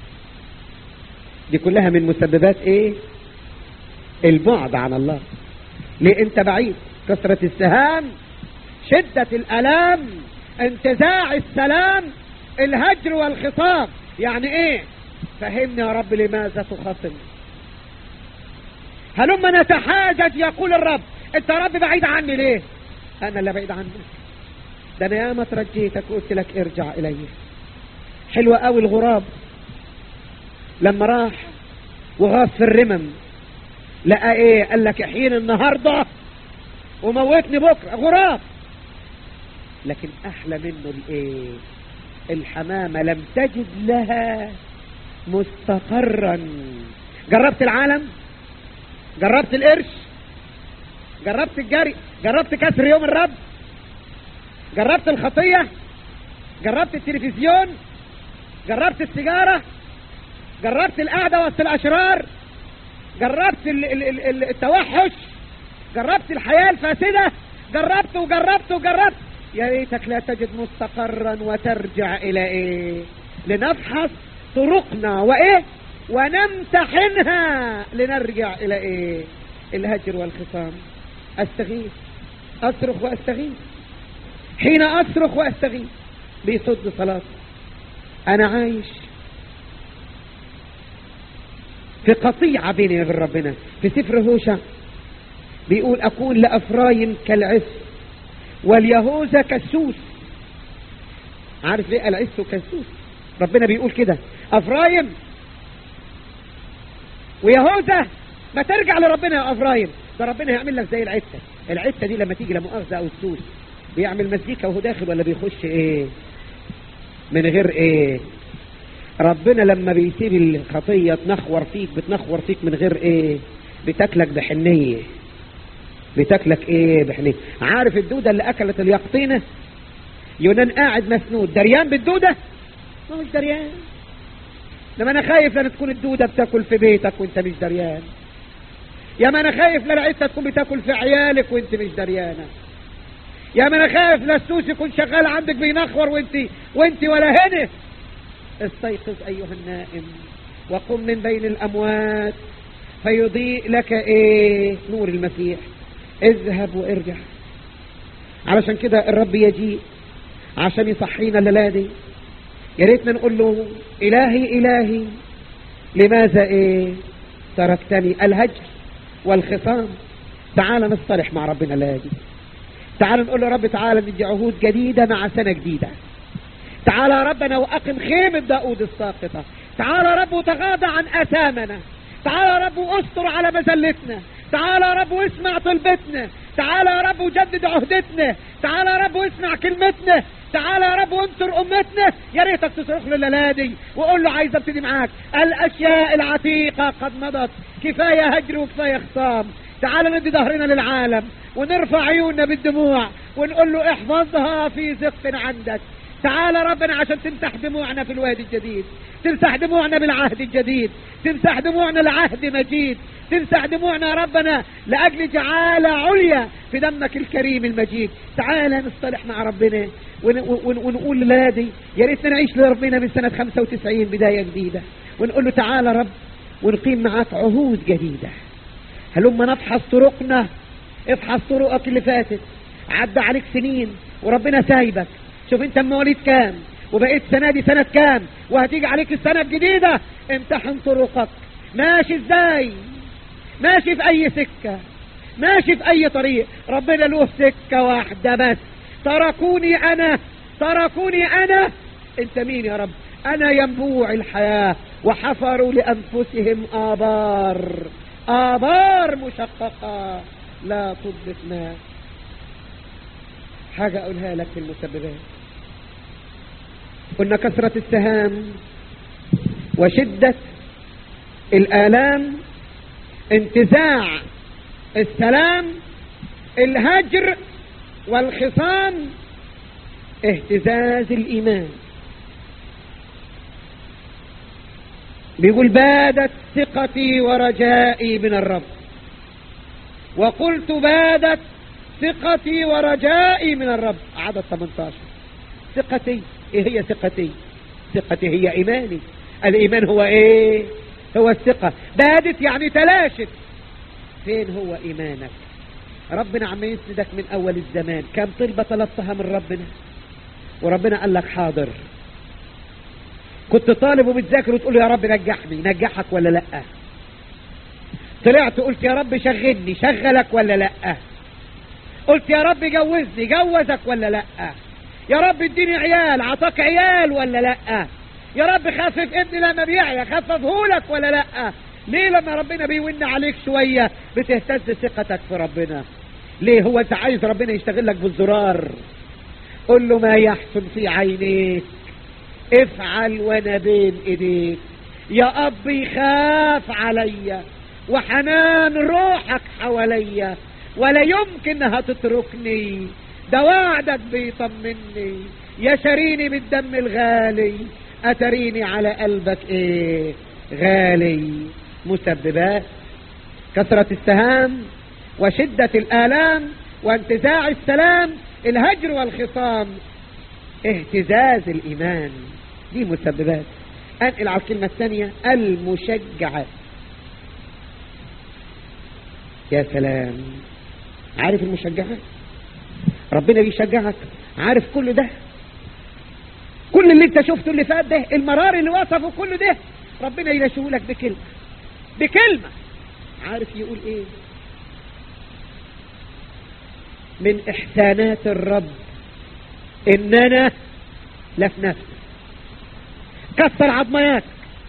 دي كلها من مسببات ايه؟ البعد عن الله. ليه انت بعيد؟ كثرة السهام، شدة الالام، انتزاع السلام، الهجر والخصام. يعني ايه؟ فهمني يا رب لماذا تخاصم؟ هلما نتحاجج يقول الرب. انت يا رب بعيد عني ليه؟ انا اللي بعيد عنك. ده انا ياما ترجيتك وقلت لك ارجع الي. حلوة قوي الغراب لما راح وغاص في الرمم، لقى ايه؟ قال لك احييني النهارده وموتني بكره. غراب. لكن احلى منه الايه؟ الحمامه لم تجد لها مستقرا. جربت العالم؟ جربت القرش؟ جربت الجري؟ جربت كسر يوم الرب؟ جربت الخطيه؟ جربت التلفزيون؟ جربت السيجاره؟ جربت القعده وسط الاشرار؟ جربت ال ال ال التوحش؟ جربت الحياه الفاسده؟ جربت وجربت وجربت. يا ريتك لا تجد مستقرا وترجع الى ايه؟ لنفحص طرقنا وايه؟ ونمتحنها لنرجع الى ايه؟ الهجر والخصام. استغيث، اصرخ واستغيث. حين اصرخ واستغيث بيصد صلاتي. انا عايش في قطيعة بيني وبين ربنا. في سفر هوشع بيقول اكون لافرايم كالعس واليهوذا كالسوس. عارف ليه؟ قال عيسو كسوس. ربنا بيقول كده افرايم ويهوذا ما ترجع لربنا يا افرايم، ده ربنا هيعمل لك زي العته. العته دي لما تيجي لا مؤاخذه او السوس بيعمل مزيكا وهو داخل ولا بيخش ايه من غير ايه؟ ربنا لما بيسيب الخطيه تنخور فيك بتنخور فيك من غير ايه؟ بتاكلك بحنيه. بتاكلك ايه بحنيه؟ عارف الدوده اللي اكلت اليقطينه؟ يونان قاعد مسنود دريان بالدوده؟ ما مش دريان. لما انا خايف لان تكون الدوده بتاكل في بيتك وانت مش دريان. يا ما انا خايف للعيسى تكون بتاكل في عيالك وانت مش دريانه. يا ما انا خايف للسوس يكون شغال عندك بينخور وانت وانت ولا هنا. استيقظ ايها النائم وقم من بين الاموات فيضيء لك ايه؟ نور المسيح. اذهب وارجع. علشان كده الرب يجيء عشان يصحينا الليله دي. يا ريتنا نقول له الهي الهي لماذا ايه تركتني؟ الهجر والخصام. تعال نصطلح مع ربنا الليله دي. تعال نقول له رب تعال ندي عهود جديده مع سنه جديده. تعال يا ربنا واقم خيمه داود الساقطه. تعال يا رب وتغاضى عن اثامنا. تعال يا رب واستر على مذلتنا. تعال يا رب واسمع طلبتنا. تعال يا رب وجدد عهدتنا. تعال يا رب واسمع كلمتنا. تعال يا رب وانصر امتنا. يا ريتك تصرخ له الليله دي وقول له عايز ابتدي معاك. الاشياء العتيقه قد مضت، كفايه هجر وكفايه خصام. تعال ندي ظهرنا للعالم ونرفع عيوننا بالدموع ونقول له احفظها في زق عندك. تعال ربنا عشان تمسح دموعنا في الوادي الجديد، تمسح دموعنا بالعهد الجديد، تمسح دموعنا لعهد مجيد، تمسح دموعنا يا ربنا لأجل جعالة عليا في دمك الكريم المجيد. تعال نصطلح مع ربنا ونقول للادي يا ريتنا نعيش لربنا من سنة خمسة وتسعين بداية جديدة، ونقول له تعال رب ونقيم معاك عهود جديدة. هلما نفحص طرقنا. افحص طرقك اللي فاتت، عدى عليك سنين وربنا سايبك. شوف انت مواليد كام وبقيت سنة دي سنة كام وهتيجي عليك السنة الجديدة. امتحن طرقك، ماشي ازاي، ماشي في اي سكة، ماشي في اي طريق. ربنا له سكة واحدة بس. تركوني انا، تركوني انا. انت مين يا رب؟ انا ينبوع الحياة وحفروا لانفسهم آبار، آبار مشققة لا تضبط ماء. حاجة اقولها لك في المسببات. قلنا كثرة السهام وشدة الآلام، انتزاع السلام، الهجر والخصام، اهتزاز الإيمان. بيقول بادت ثقتي ورجائي من الرب. وقلت بادت ثقتي ورجائي من الرب. عدد ثمانية عشر. ثقتي، ايه هي ثقتي؟ ثقتي هي ايماني. الايمان هو ايه؟ هو الثقة. بادت يعني تلاشت. فين هو ايمانك؟ ربنا عم يسندك من اول الزمان. كم طلبة طلبتها من ربنا وربنا قال لك حاضر. كنت طالب وبتذاكر وتقول يا رب نجحني، نجحك ولا لا؟ طلعت قلت يا رب شغلني، شغلك ولا لا؟ قلت يا رب جوزني، جوزك ولا لا؟ يا رب اديني عيال، عطاك عيال ولا لا؟ يا رب خفف ابني لما بيعيا، خففهولك ولا لا؟ ليه لما ربنا بيون عليك شوية بتهتز ثقتك في ربنا؟ ليه؟ هو انت عايز ربنا يشتغل لك بالزرار؟ قل له ما يحسن في عينيك افعل وانا بين ايديك. يا اب يخاف عليا وحنان روحك حواليا ولا يمكن هتتركني. ده وعدك بيطمني. يا شريني بالدم الغالي اتريني على قلبك ايه غالي. مسببات كثرة السهام وشدة الآلام وانتزاع السلام، الهجر والخصام، اهتزاز الإيمان. دي مسببات. انقل على الكلمة الثانية، المشجعات. يا سلام، عارف المشجعات؟ ربنا بيشجعك. عارف كل ده، كل اللي انت شفته اللي فات ده، المرار اللي وصفه كل ده، ربنا ينشوه لك بكلمة، بكلمة. عارف يقول ايه؟ من احسانات الرب اننا لا في نفسك، كسر عظمياتك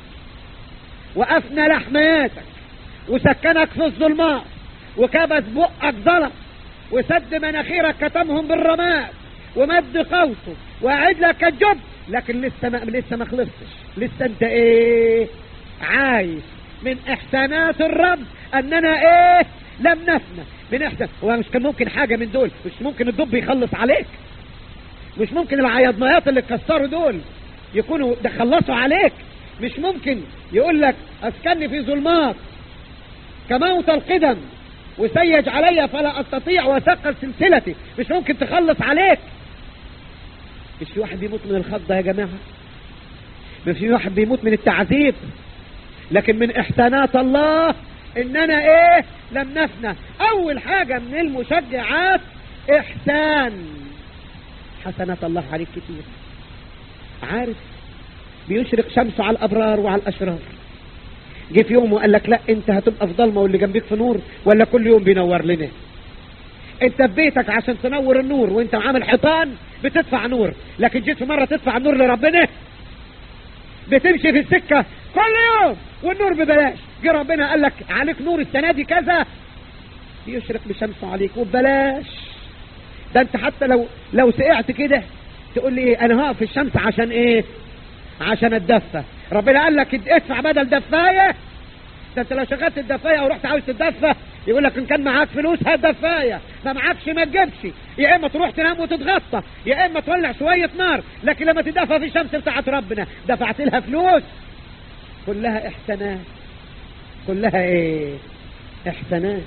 وأفنى لحمياتك وسكنك في الظلمات وكبس بقك ظلم وسد مناخيرك كتمهم بالرماد ومد قوسه وأعد لك الجب، لكن لسه ما لسه ما خلصتش، لسه انت ايه؟ عايش. من احسانات الرب اننا ايه؟ لم نفنى. من احسان، هو مش كان ممكن حاجة من دول؟ مش ممكن الدب يخلص عليك؟ مش ممكن العياضميات اللي اتكسروا دول يكونوا ده خلصوا عليك؟ مش ممكن يقول لك اسكنني في ظلمات كموت القدم وسيج علي فلا استطيع وثقل سلسلتي؟ مش ممكن تخلص عليك؟ مش في واحد بيموت من الخضة يا جماعة؟ مش في واحد بيموت من التعذيب؟ لكن من احسانات الله اننا ايه؟ لم نفنى. اول حاجة من المشجعات احسان. حسنات الله عليك كتير. عارف بيشرق شمسه على الابرار وعلى الاشرار. جه في يوم وقال لك لا انت هتبقى في ضلمه واللي جنبيك في نور، ولا كل يوم بينور لنا؟ انت في بيتك عشان تنور النور وانت عامل حيطان بتدفع نور، لكن جيت في مره تدفع النور لربنا؟ بتمشي في السكه كل يوم والنور ببلاش، جه ربنا قال لك عليك نور السنه دي كذا، بيشرق بشمسه عليك وببلاش. ده انت حتى لو لو سقعت كده تقول لي ايه؟ انا هقف في الشمس عشان ايه؟ عشان اتدفى. ربنا قال لك ادفع بدل دفايه. ده انت لو شغلت الدفايه ورحت عاوز تتدفى يقول لك ان كان معاك فلوس هات دفايه، ما معاكش ما تجيبش، يا اما تروح تنام وتتغطى يا اما تولع شويه نار. لكن لما تدفى في الشمس بتاعت ربنا دفعت لها فلوس. كلها احسانات، كلها ايه؟ احسانات.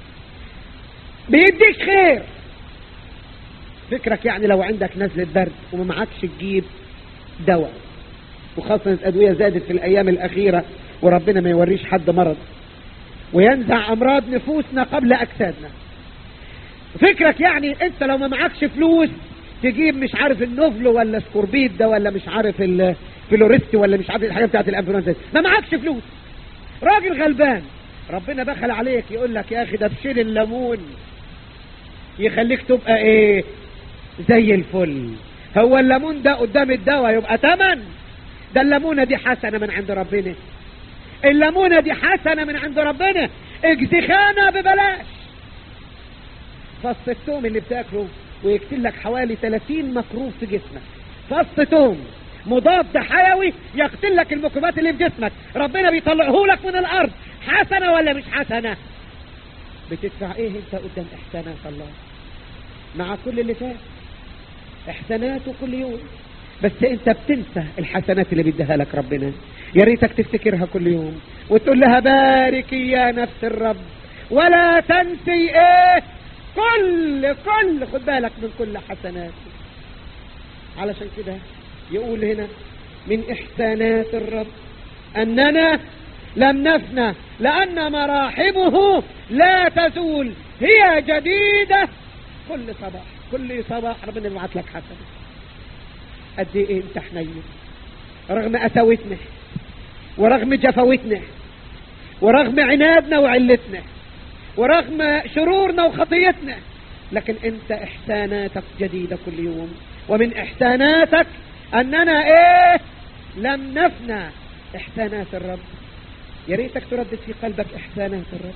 بيديك خير. فكرك يعني لو عندك نزلة برد وما معكش تجيب دواء، وخاصة الأدوية زادت في الأيام الأخيرة وربنا ما يوريش حد مرض وينزع أمراض نفوسنا قبل أجسادنا. فكرك يعني أنت لو ما معكش فلوس تجيب مش عارف النوفلو ولا سكوربيت ده ولا مش عارف الفلوريست ولا مش عارف الحاجة بتاعت الأنفلونزا، ما معكش فلوس، راجل غلبان، ربنا بخل عليك يقول لك يا أخي ده بشيل الليمون يخليك تبقى إيه؟ زي الفل. هو الليمون ده قدام الدواء يبقى تمن؟ ده الليمونة دي حسنة من عند ربنا، الليمونة دي حسنة من عند ربنا، اجزخانة ببلاش. فص التوم اللي بتاكله ويقتل لك حوالي ثلاثين مكروب في جسمك، فص توم مضاد حيوي يقتل لك الميكروبات اللي في جسمك، ربنا بيطلعه لك من الارض. حسنة ولا مش حسنة؟ بتدفع ايه انت قدام احسانات الله؟ مع كل اللي فات احساناته كل يوم، بس انت بتنسى الحسنات اللي بيديها لك ربنا. يا ريتك تفتكرها كل يوم وتقول لها باركي يا نفس الرب ولا تنسي ايه؟ كل كل خد بالك من كل حسناته. علشان كده يقول هنا من احسانات الرب اننا لم نفنى لان مراحمه لا تزول، هي جديدة كل صباح. كل صباح ربنا يبعت لك حسنة. قد ايه انت حنين رغم قساوتنا ورغم جفوتنا ورغم عنادنا وعلتنا ورغم شرورنا وخطيتنا، لكن انت احساناتك جديدة كل يوم. ومن احساناتك اننا ايه؟ لم نفنى. احسانات الرب، يا ريتك تردد في قلبك احسانات الرب.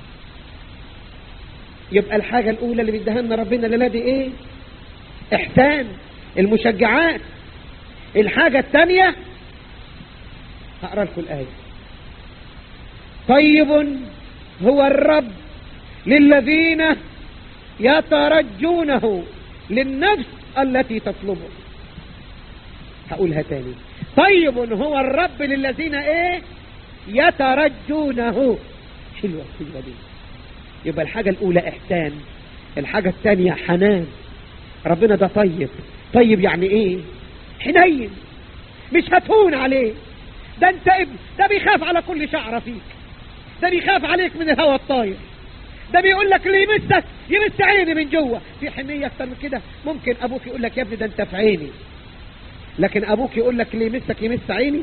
يبقى الحاجة الاولى اللي بيديها لنا ربنا للذي ايه؟ احسان، المشجعات. الحاجة الثانية هقرأ لكم الآية. طيب هو الرب للذين يترجونه للنفس التي تطلبه. هقولها تاني. طيب هو الرب للذين ايه؟ يترجونه. حلوة الحلوة دي. يبقى الحاجة الأولى إحسان، الحاجة الثانية حنان. ربنا ده طيب. طيب يعني ايه؟ حنين، مش هتهون عليه. ده انت ابن، ده بيخاف على كل شعرة فيك، ده بيخاف عليك من الهوى الطاير، ده بيقول لك اللي يمسك يمس عيني من جوه. في حنية اكتر من كده؟ ممكن ابوك يقول لك يا ابني ده انت في عيني، لكن ابوك يقول لك اللي يمسك يمس عيني؟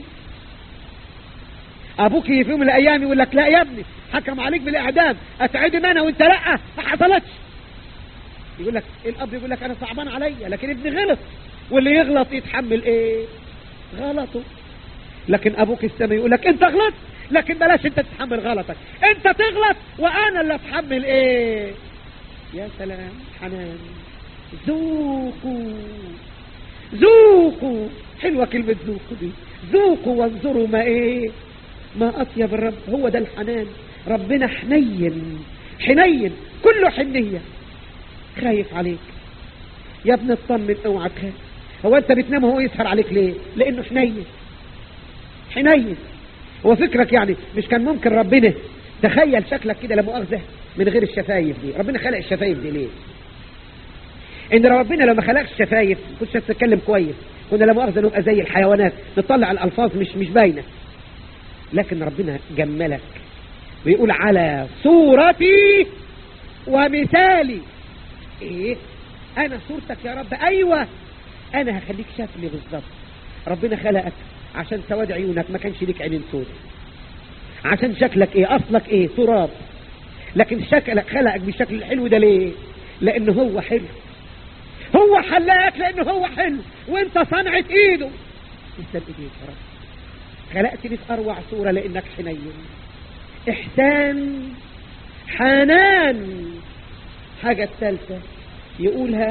ابوك في يوم من الايام يقول لك لا يا ابني حكم عليك بالاعدام اتعدم انا وانت لا، ما حصلتش. يقول لك الاب يقول لك انا صعبان عليا، لكن ابني غلط واللي يغلط يتحمل ايه؟ غلطه. لكن ابوك السماء يقول لك انت غلط، لكن بلاش انت تتحمل غلطك، انت تغلط وانا اللي اتحمل ايه. يا سلام حنان. ذوقوا ذوقوا، حلوة كلمة ذوقوا دي، ذوقوا وانظروا ما ايه، ما اطيب الرب. هو ده الحنان. ربنا حنين حنين، كله حنية. خايف عليك يا ابن اطمن، اوعى تخاف. هو انت بتنام وهو يسهر عليك ليه؟ لانه حنين حنين. هو فكرك يعني مش كان ممكن ربنا، تخيل شكلك كده لا مؤاخذة من غير الشفايف دي، ربنا خلق الشفايف دي ليه؟ ان ربنا لو ما خلقش الشفايف كنتش هتتكلم كويس، كنا لا مؤاخذة نبقى زي الحيوانات نطلع الالفاظ مش مش باينه. لكن ربنا جملك ويقول على صورتي ومثالي. ايه؟ انا صورتك يا رب؟ ايوه انا هخليك شكلي بالظبط. ربنا خلقك عشان سواد عيونك، ما كانش ليك عينين سود. عشان شكلك ايه؟ اصلك ايه؟ تراب. لكن شكلك خلقك بالشكل الحلو ده ليه؟ لانه هو حلو. هو حلاك لانه هو حلو، وانت صنعة ايده. انت بايديك يا رب خلقتني في اروع صورة لانك حنين. احسان، حنان. حاجة الثالثة يقولها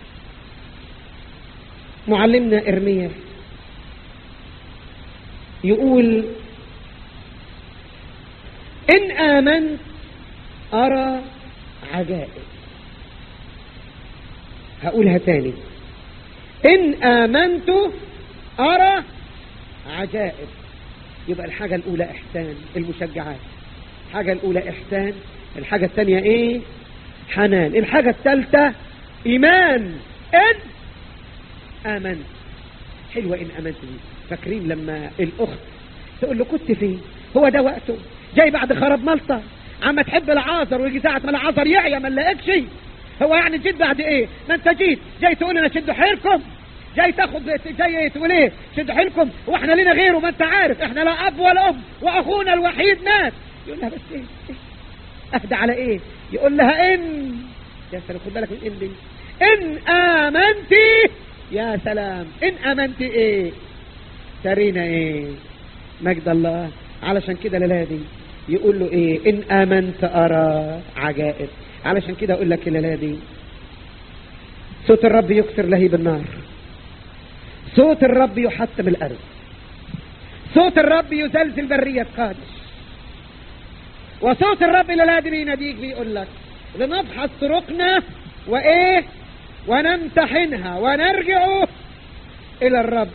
معلمنا إرميا، يقول إن آمنت أرى عجائب. هقولها تاني، إن آمنت أرى عجائب. يبقى الحاجة الأولى إحسان، المشجعات. الحاجة الأولى إحسان، الحاجة الثانية إيه؟ حنان. الحاجة الثالثة إيمان. إن آمنت. حلوة إن آمنت دي. فاكرين لما الأخت تقول له كنت فين؟ هو ده وقته، جاي بعد خراب ملطة، عم تحب العازر ويجي ساعة ما العازر يعيا ما نلاقيكش. هو يعني جيت بعد إيه؟ ما أنت جيت جاي تقول لنا شدوا حيلكم، جاي تاخد جاي تقول ايه؟ شدوا حيلكم واحنا لنا غيره، ما انت عارف احنا لا اب ولا ام واخونا الوحيد مات. يقول لها بس ايه؟ اهدى على ايه؟ يقول لها ان، يا سلام خد بالك من ان دي، ان امنتي. يا سلام، ان امنتي ايه؟ ترينا ايه؟ مجد الله. علشان كده للادي يقول له ايه؟ ان امنت ارى عجائب. علشان كده اقول لك للادي صوت الرب يكسر لهيب النار، صوت الرب يحطم الارض، صوت الرب يزلزل برية قادش، وصوت الرب للادي بيناديك بيقول لك لنفحص طرقنا وايه ونمتحنها ونرجع الى الرب.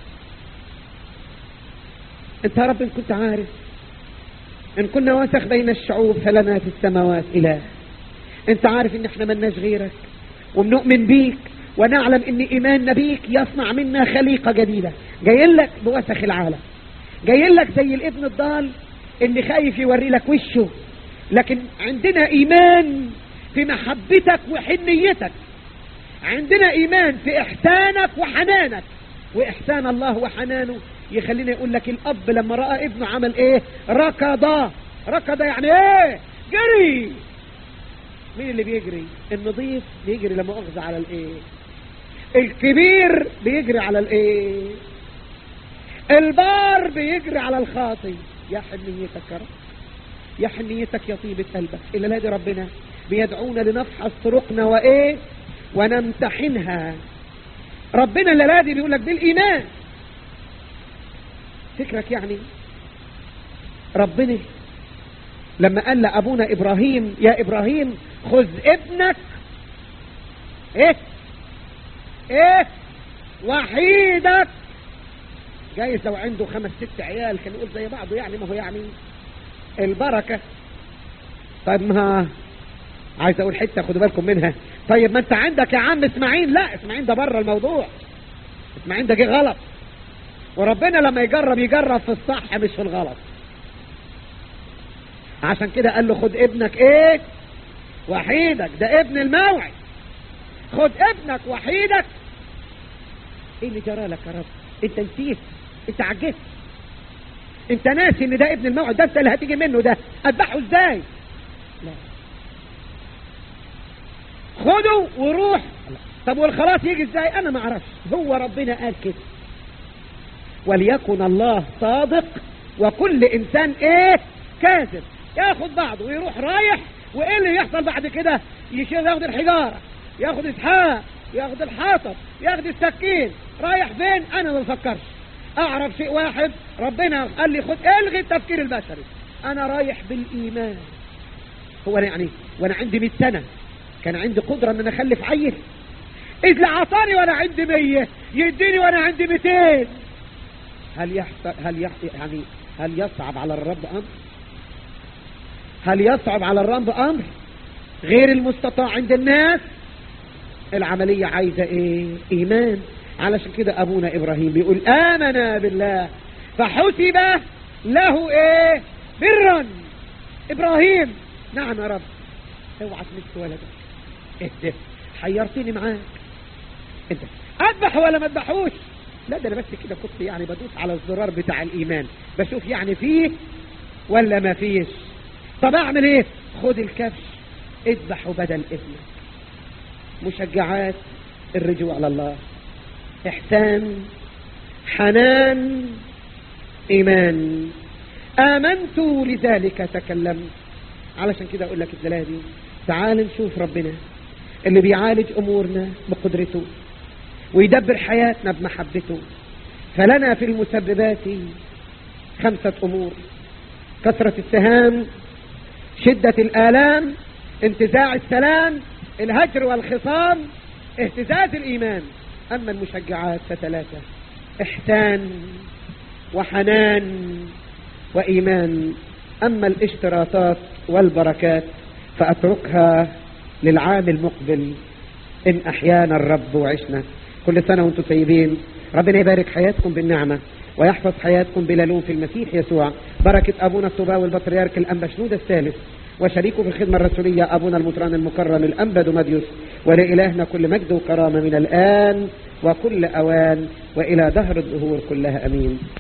انت يا رب ان كنت عارف، ان كنا وسخ بين الشعوب فلنا في السماوات اله. انت عارف ان احنا ملناش غيرك، وبنؤمن بيك ونعلم ان ايماننا بيك يصنع منا خليقة جديدة. جاي لك بوسخ العالم، جاي لك زي الابن الضال اللي خايف يوري لك وشه، لكن عندنا ايمان في محبتك وحنيتك، عندنا ايمان في احسانك وحنانك. واحسان الله وحنانه يخلينا يقول لك الاب لما رأى ابنه عمل ايه؟ ركض. ركض يعني ايه؟ جري. مين اللي بيجري؟ النظيف بيجري لما اخذ على الايه؟ الكبير بيجري على الايه؟ البار بيجري على الخاطي. يا حنيتك يا رب، يا حنيتك يا طيبة قلبك. إلا لادي ربنا بيدعونا لنفحص طرقنا وايه ونمتحنها. ربنا اللي لادي بيقول لك بالايمان. فكرك يعني ربنا لما قال لأبونا إبراهيم يا إبراهيم خذ ابنك ايه ايه وحيدك. جايز لو عنده خمس ست عيال كان يقول زي بعضه، يعني ما هو يعني البركة. طيب ما عايز اقول حتة خدوا بالكم منها. طيب ما انت عندك يا عم اسماعيل. لا اسماعيل ده بره الموضوع، اسماعيل ده جه غلط، وربنا لما يجرب يجرب في الصح مش في الغلط. عشان كده قال له خد ابنك ايه وحيدك، ده ابن الموعد. خد ابنك وحيدك. ايه اللي جرى لك يا رب؟ انت نسيت، انت عجزت، انت ناسي ان ده ابن الموعد، ده انت اللي هتيجي منه، ده اذبحه ازاي؟ لا خده وروح. طب والخلاص يجي ازاي؟ انا ما اعرفش، هو ربنا قال كده. وليكن الله صادق وكل انسان ايه كاذب. ياخد بعضه ويروح رايح، وايه اللي يحصل بعد كده؟ يشيل، ياخد الحجارة، ياخد اسحاق، ياخد الحطب، ياخد السكين، رايح فين؟ انا ما بفكرش. اعرف شيء واحد، ربنا قال لي خد، الغي التفكير البشري، انا رايح بالايمان. هو أنا يعني وانا عندي مئة سنة كان عندي قدرة ان انا اخلف عيل؟ اذ لعطاني وانا عندي مية يديني وانا عندي مئتين. هل يحصل هل يحصل يعني هل يصعب على الرب امر؟ هل يصعب على الرب امر غير المستطاع عند الناس؟ العملية عايزة ايه؟ ايمان. علشان كده ابونا ابراهيم بيقول امن بالله فحسب له ايه؟ برا. ابراهيم نعم يا رب. اوعى تمس ولدك. اهدى، حيرتني معاك. انت اذبح ولا ما اذبحوش؟ لا ده انا بس كده كنت يعني بدوس على الزرار بتاع الايمان، بشوف يعني فيه ولا ما فيش. طب اعمل ايه؟ خد الكبش اذبحه بدل ابنك. مشجعات الرجوع على الله، احسان، حنان، ايمان. امنت لذلك تكلمت. علشان كده اقول لك الدلاله دي، تعال نشوف ربنا اللي بيعالج امورنا بقدرته ويدبر حياتنا بمحبته. فلنا في المسببات خمسة امور: كثرة السهام، شدة الآلام، انتزاع السلام، الهجر والخصام، اهتزاز الإيمان. أما المشجعات فثلاثة: إحسان وحنان وإيمان. أما الاشتراطات والبركات فأتركها للعام المقبل إن أحيانا الرب وعشنا. كل سنة وانتم طيبين. ربنا يبارك حياتكم بالنعمة ويحفظ حياتكم بلا لوم في المسيح يسوع. بركة أبونا الطباوي البطريرك الأنبا شنودة الثالث وشريكه في الخدمة الرسولية أبونا المطران المكرم الأنبا دوماديوس، ولإلهنا كل مجد وكرامة من الآن وكل أوان وإلى دهر الدهور كلها أمين.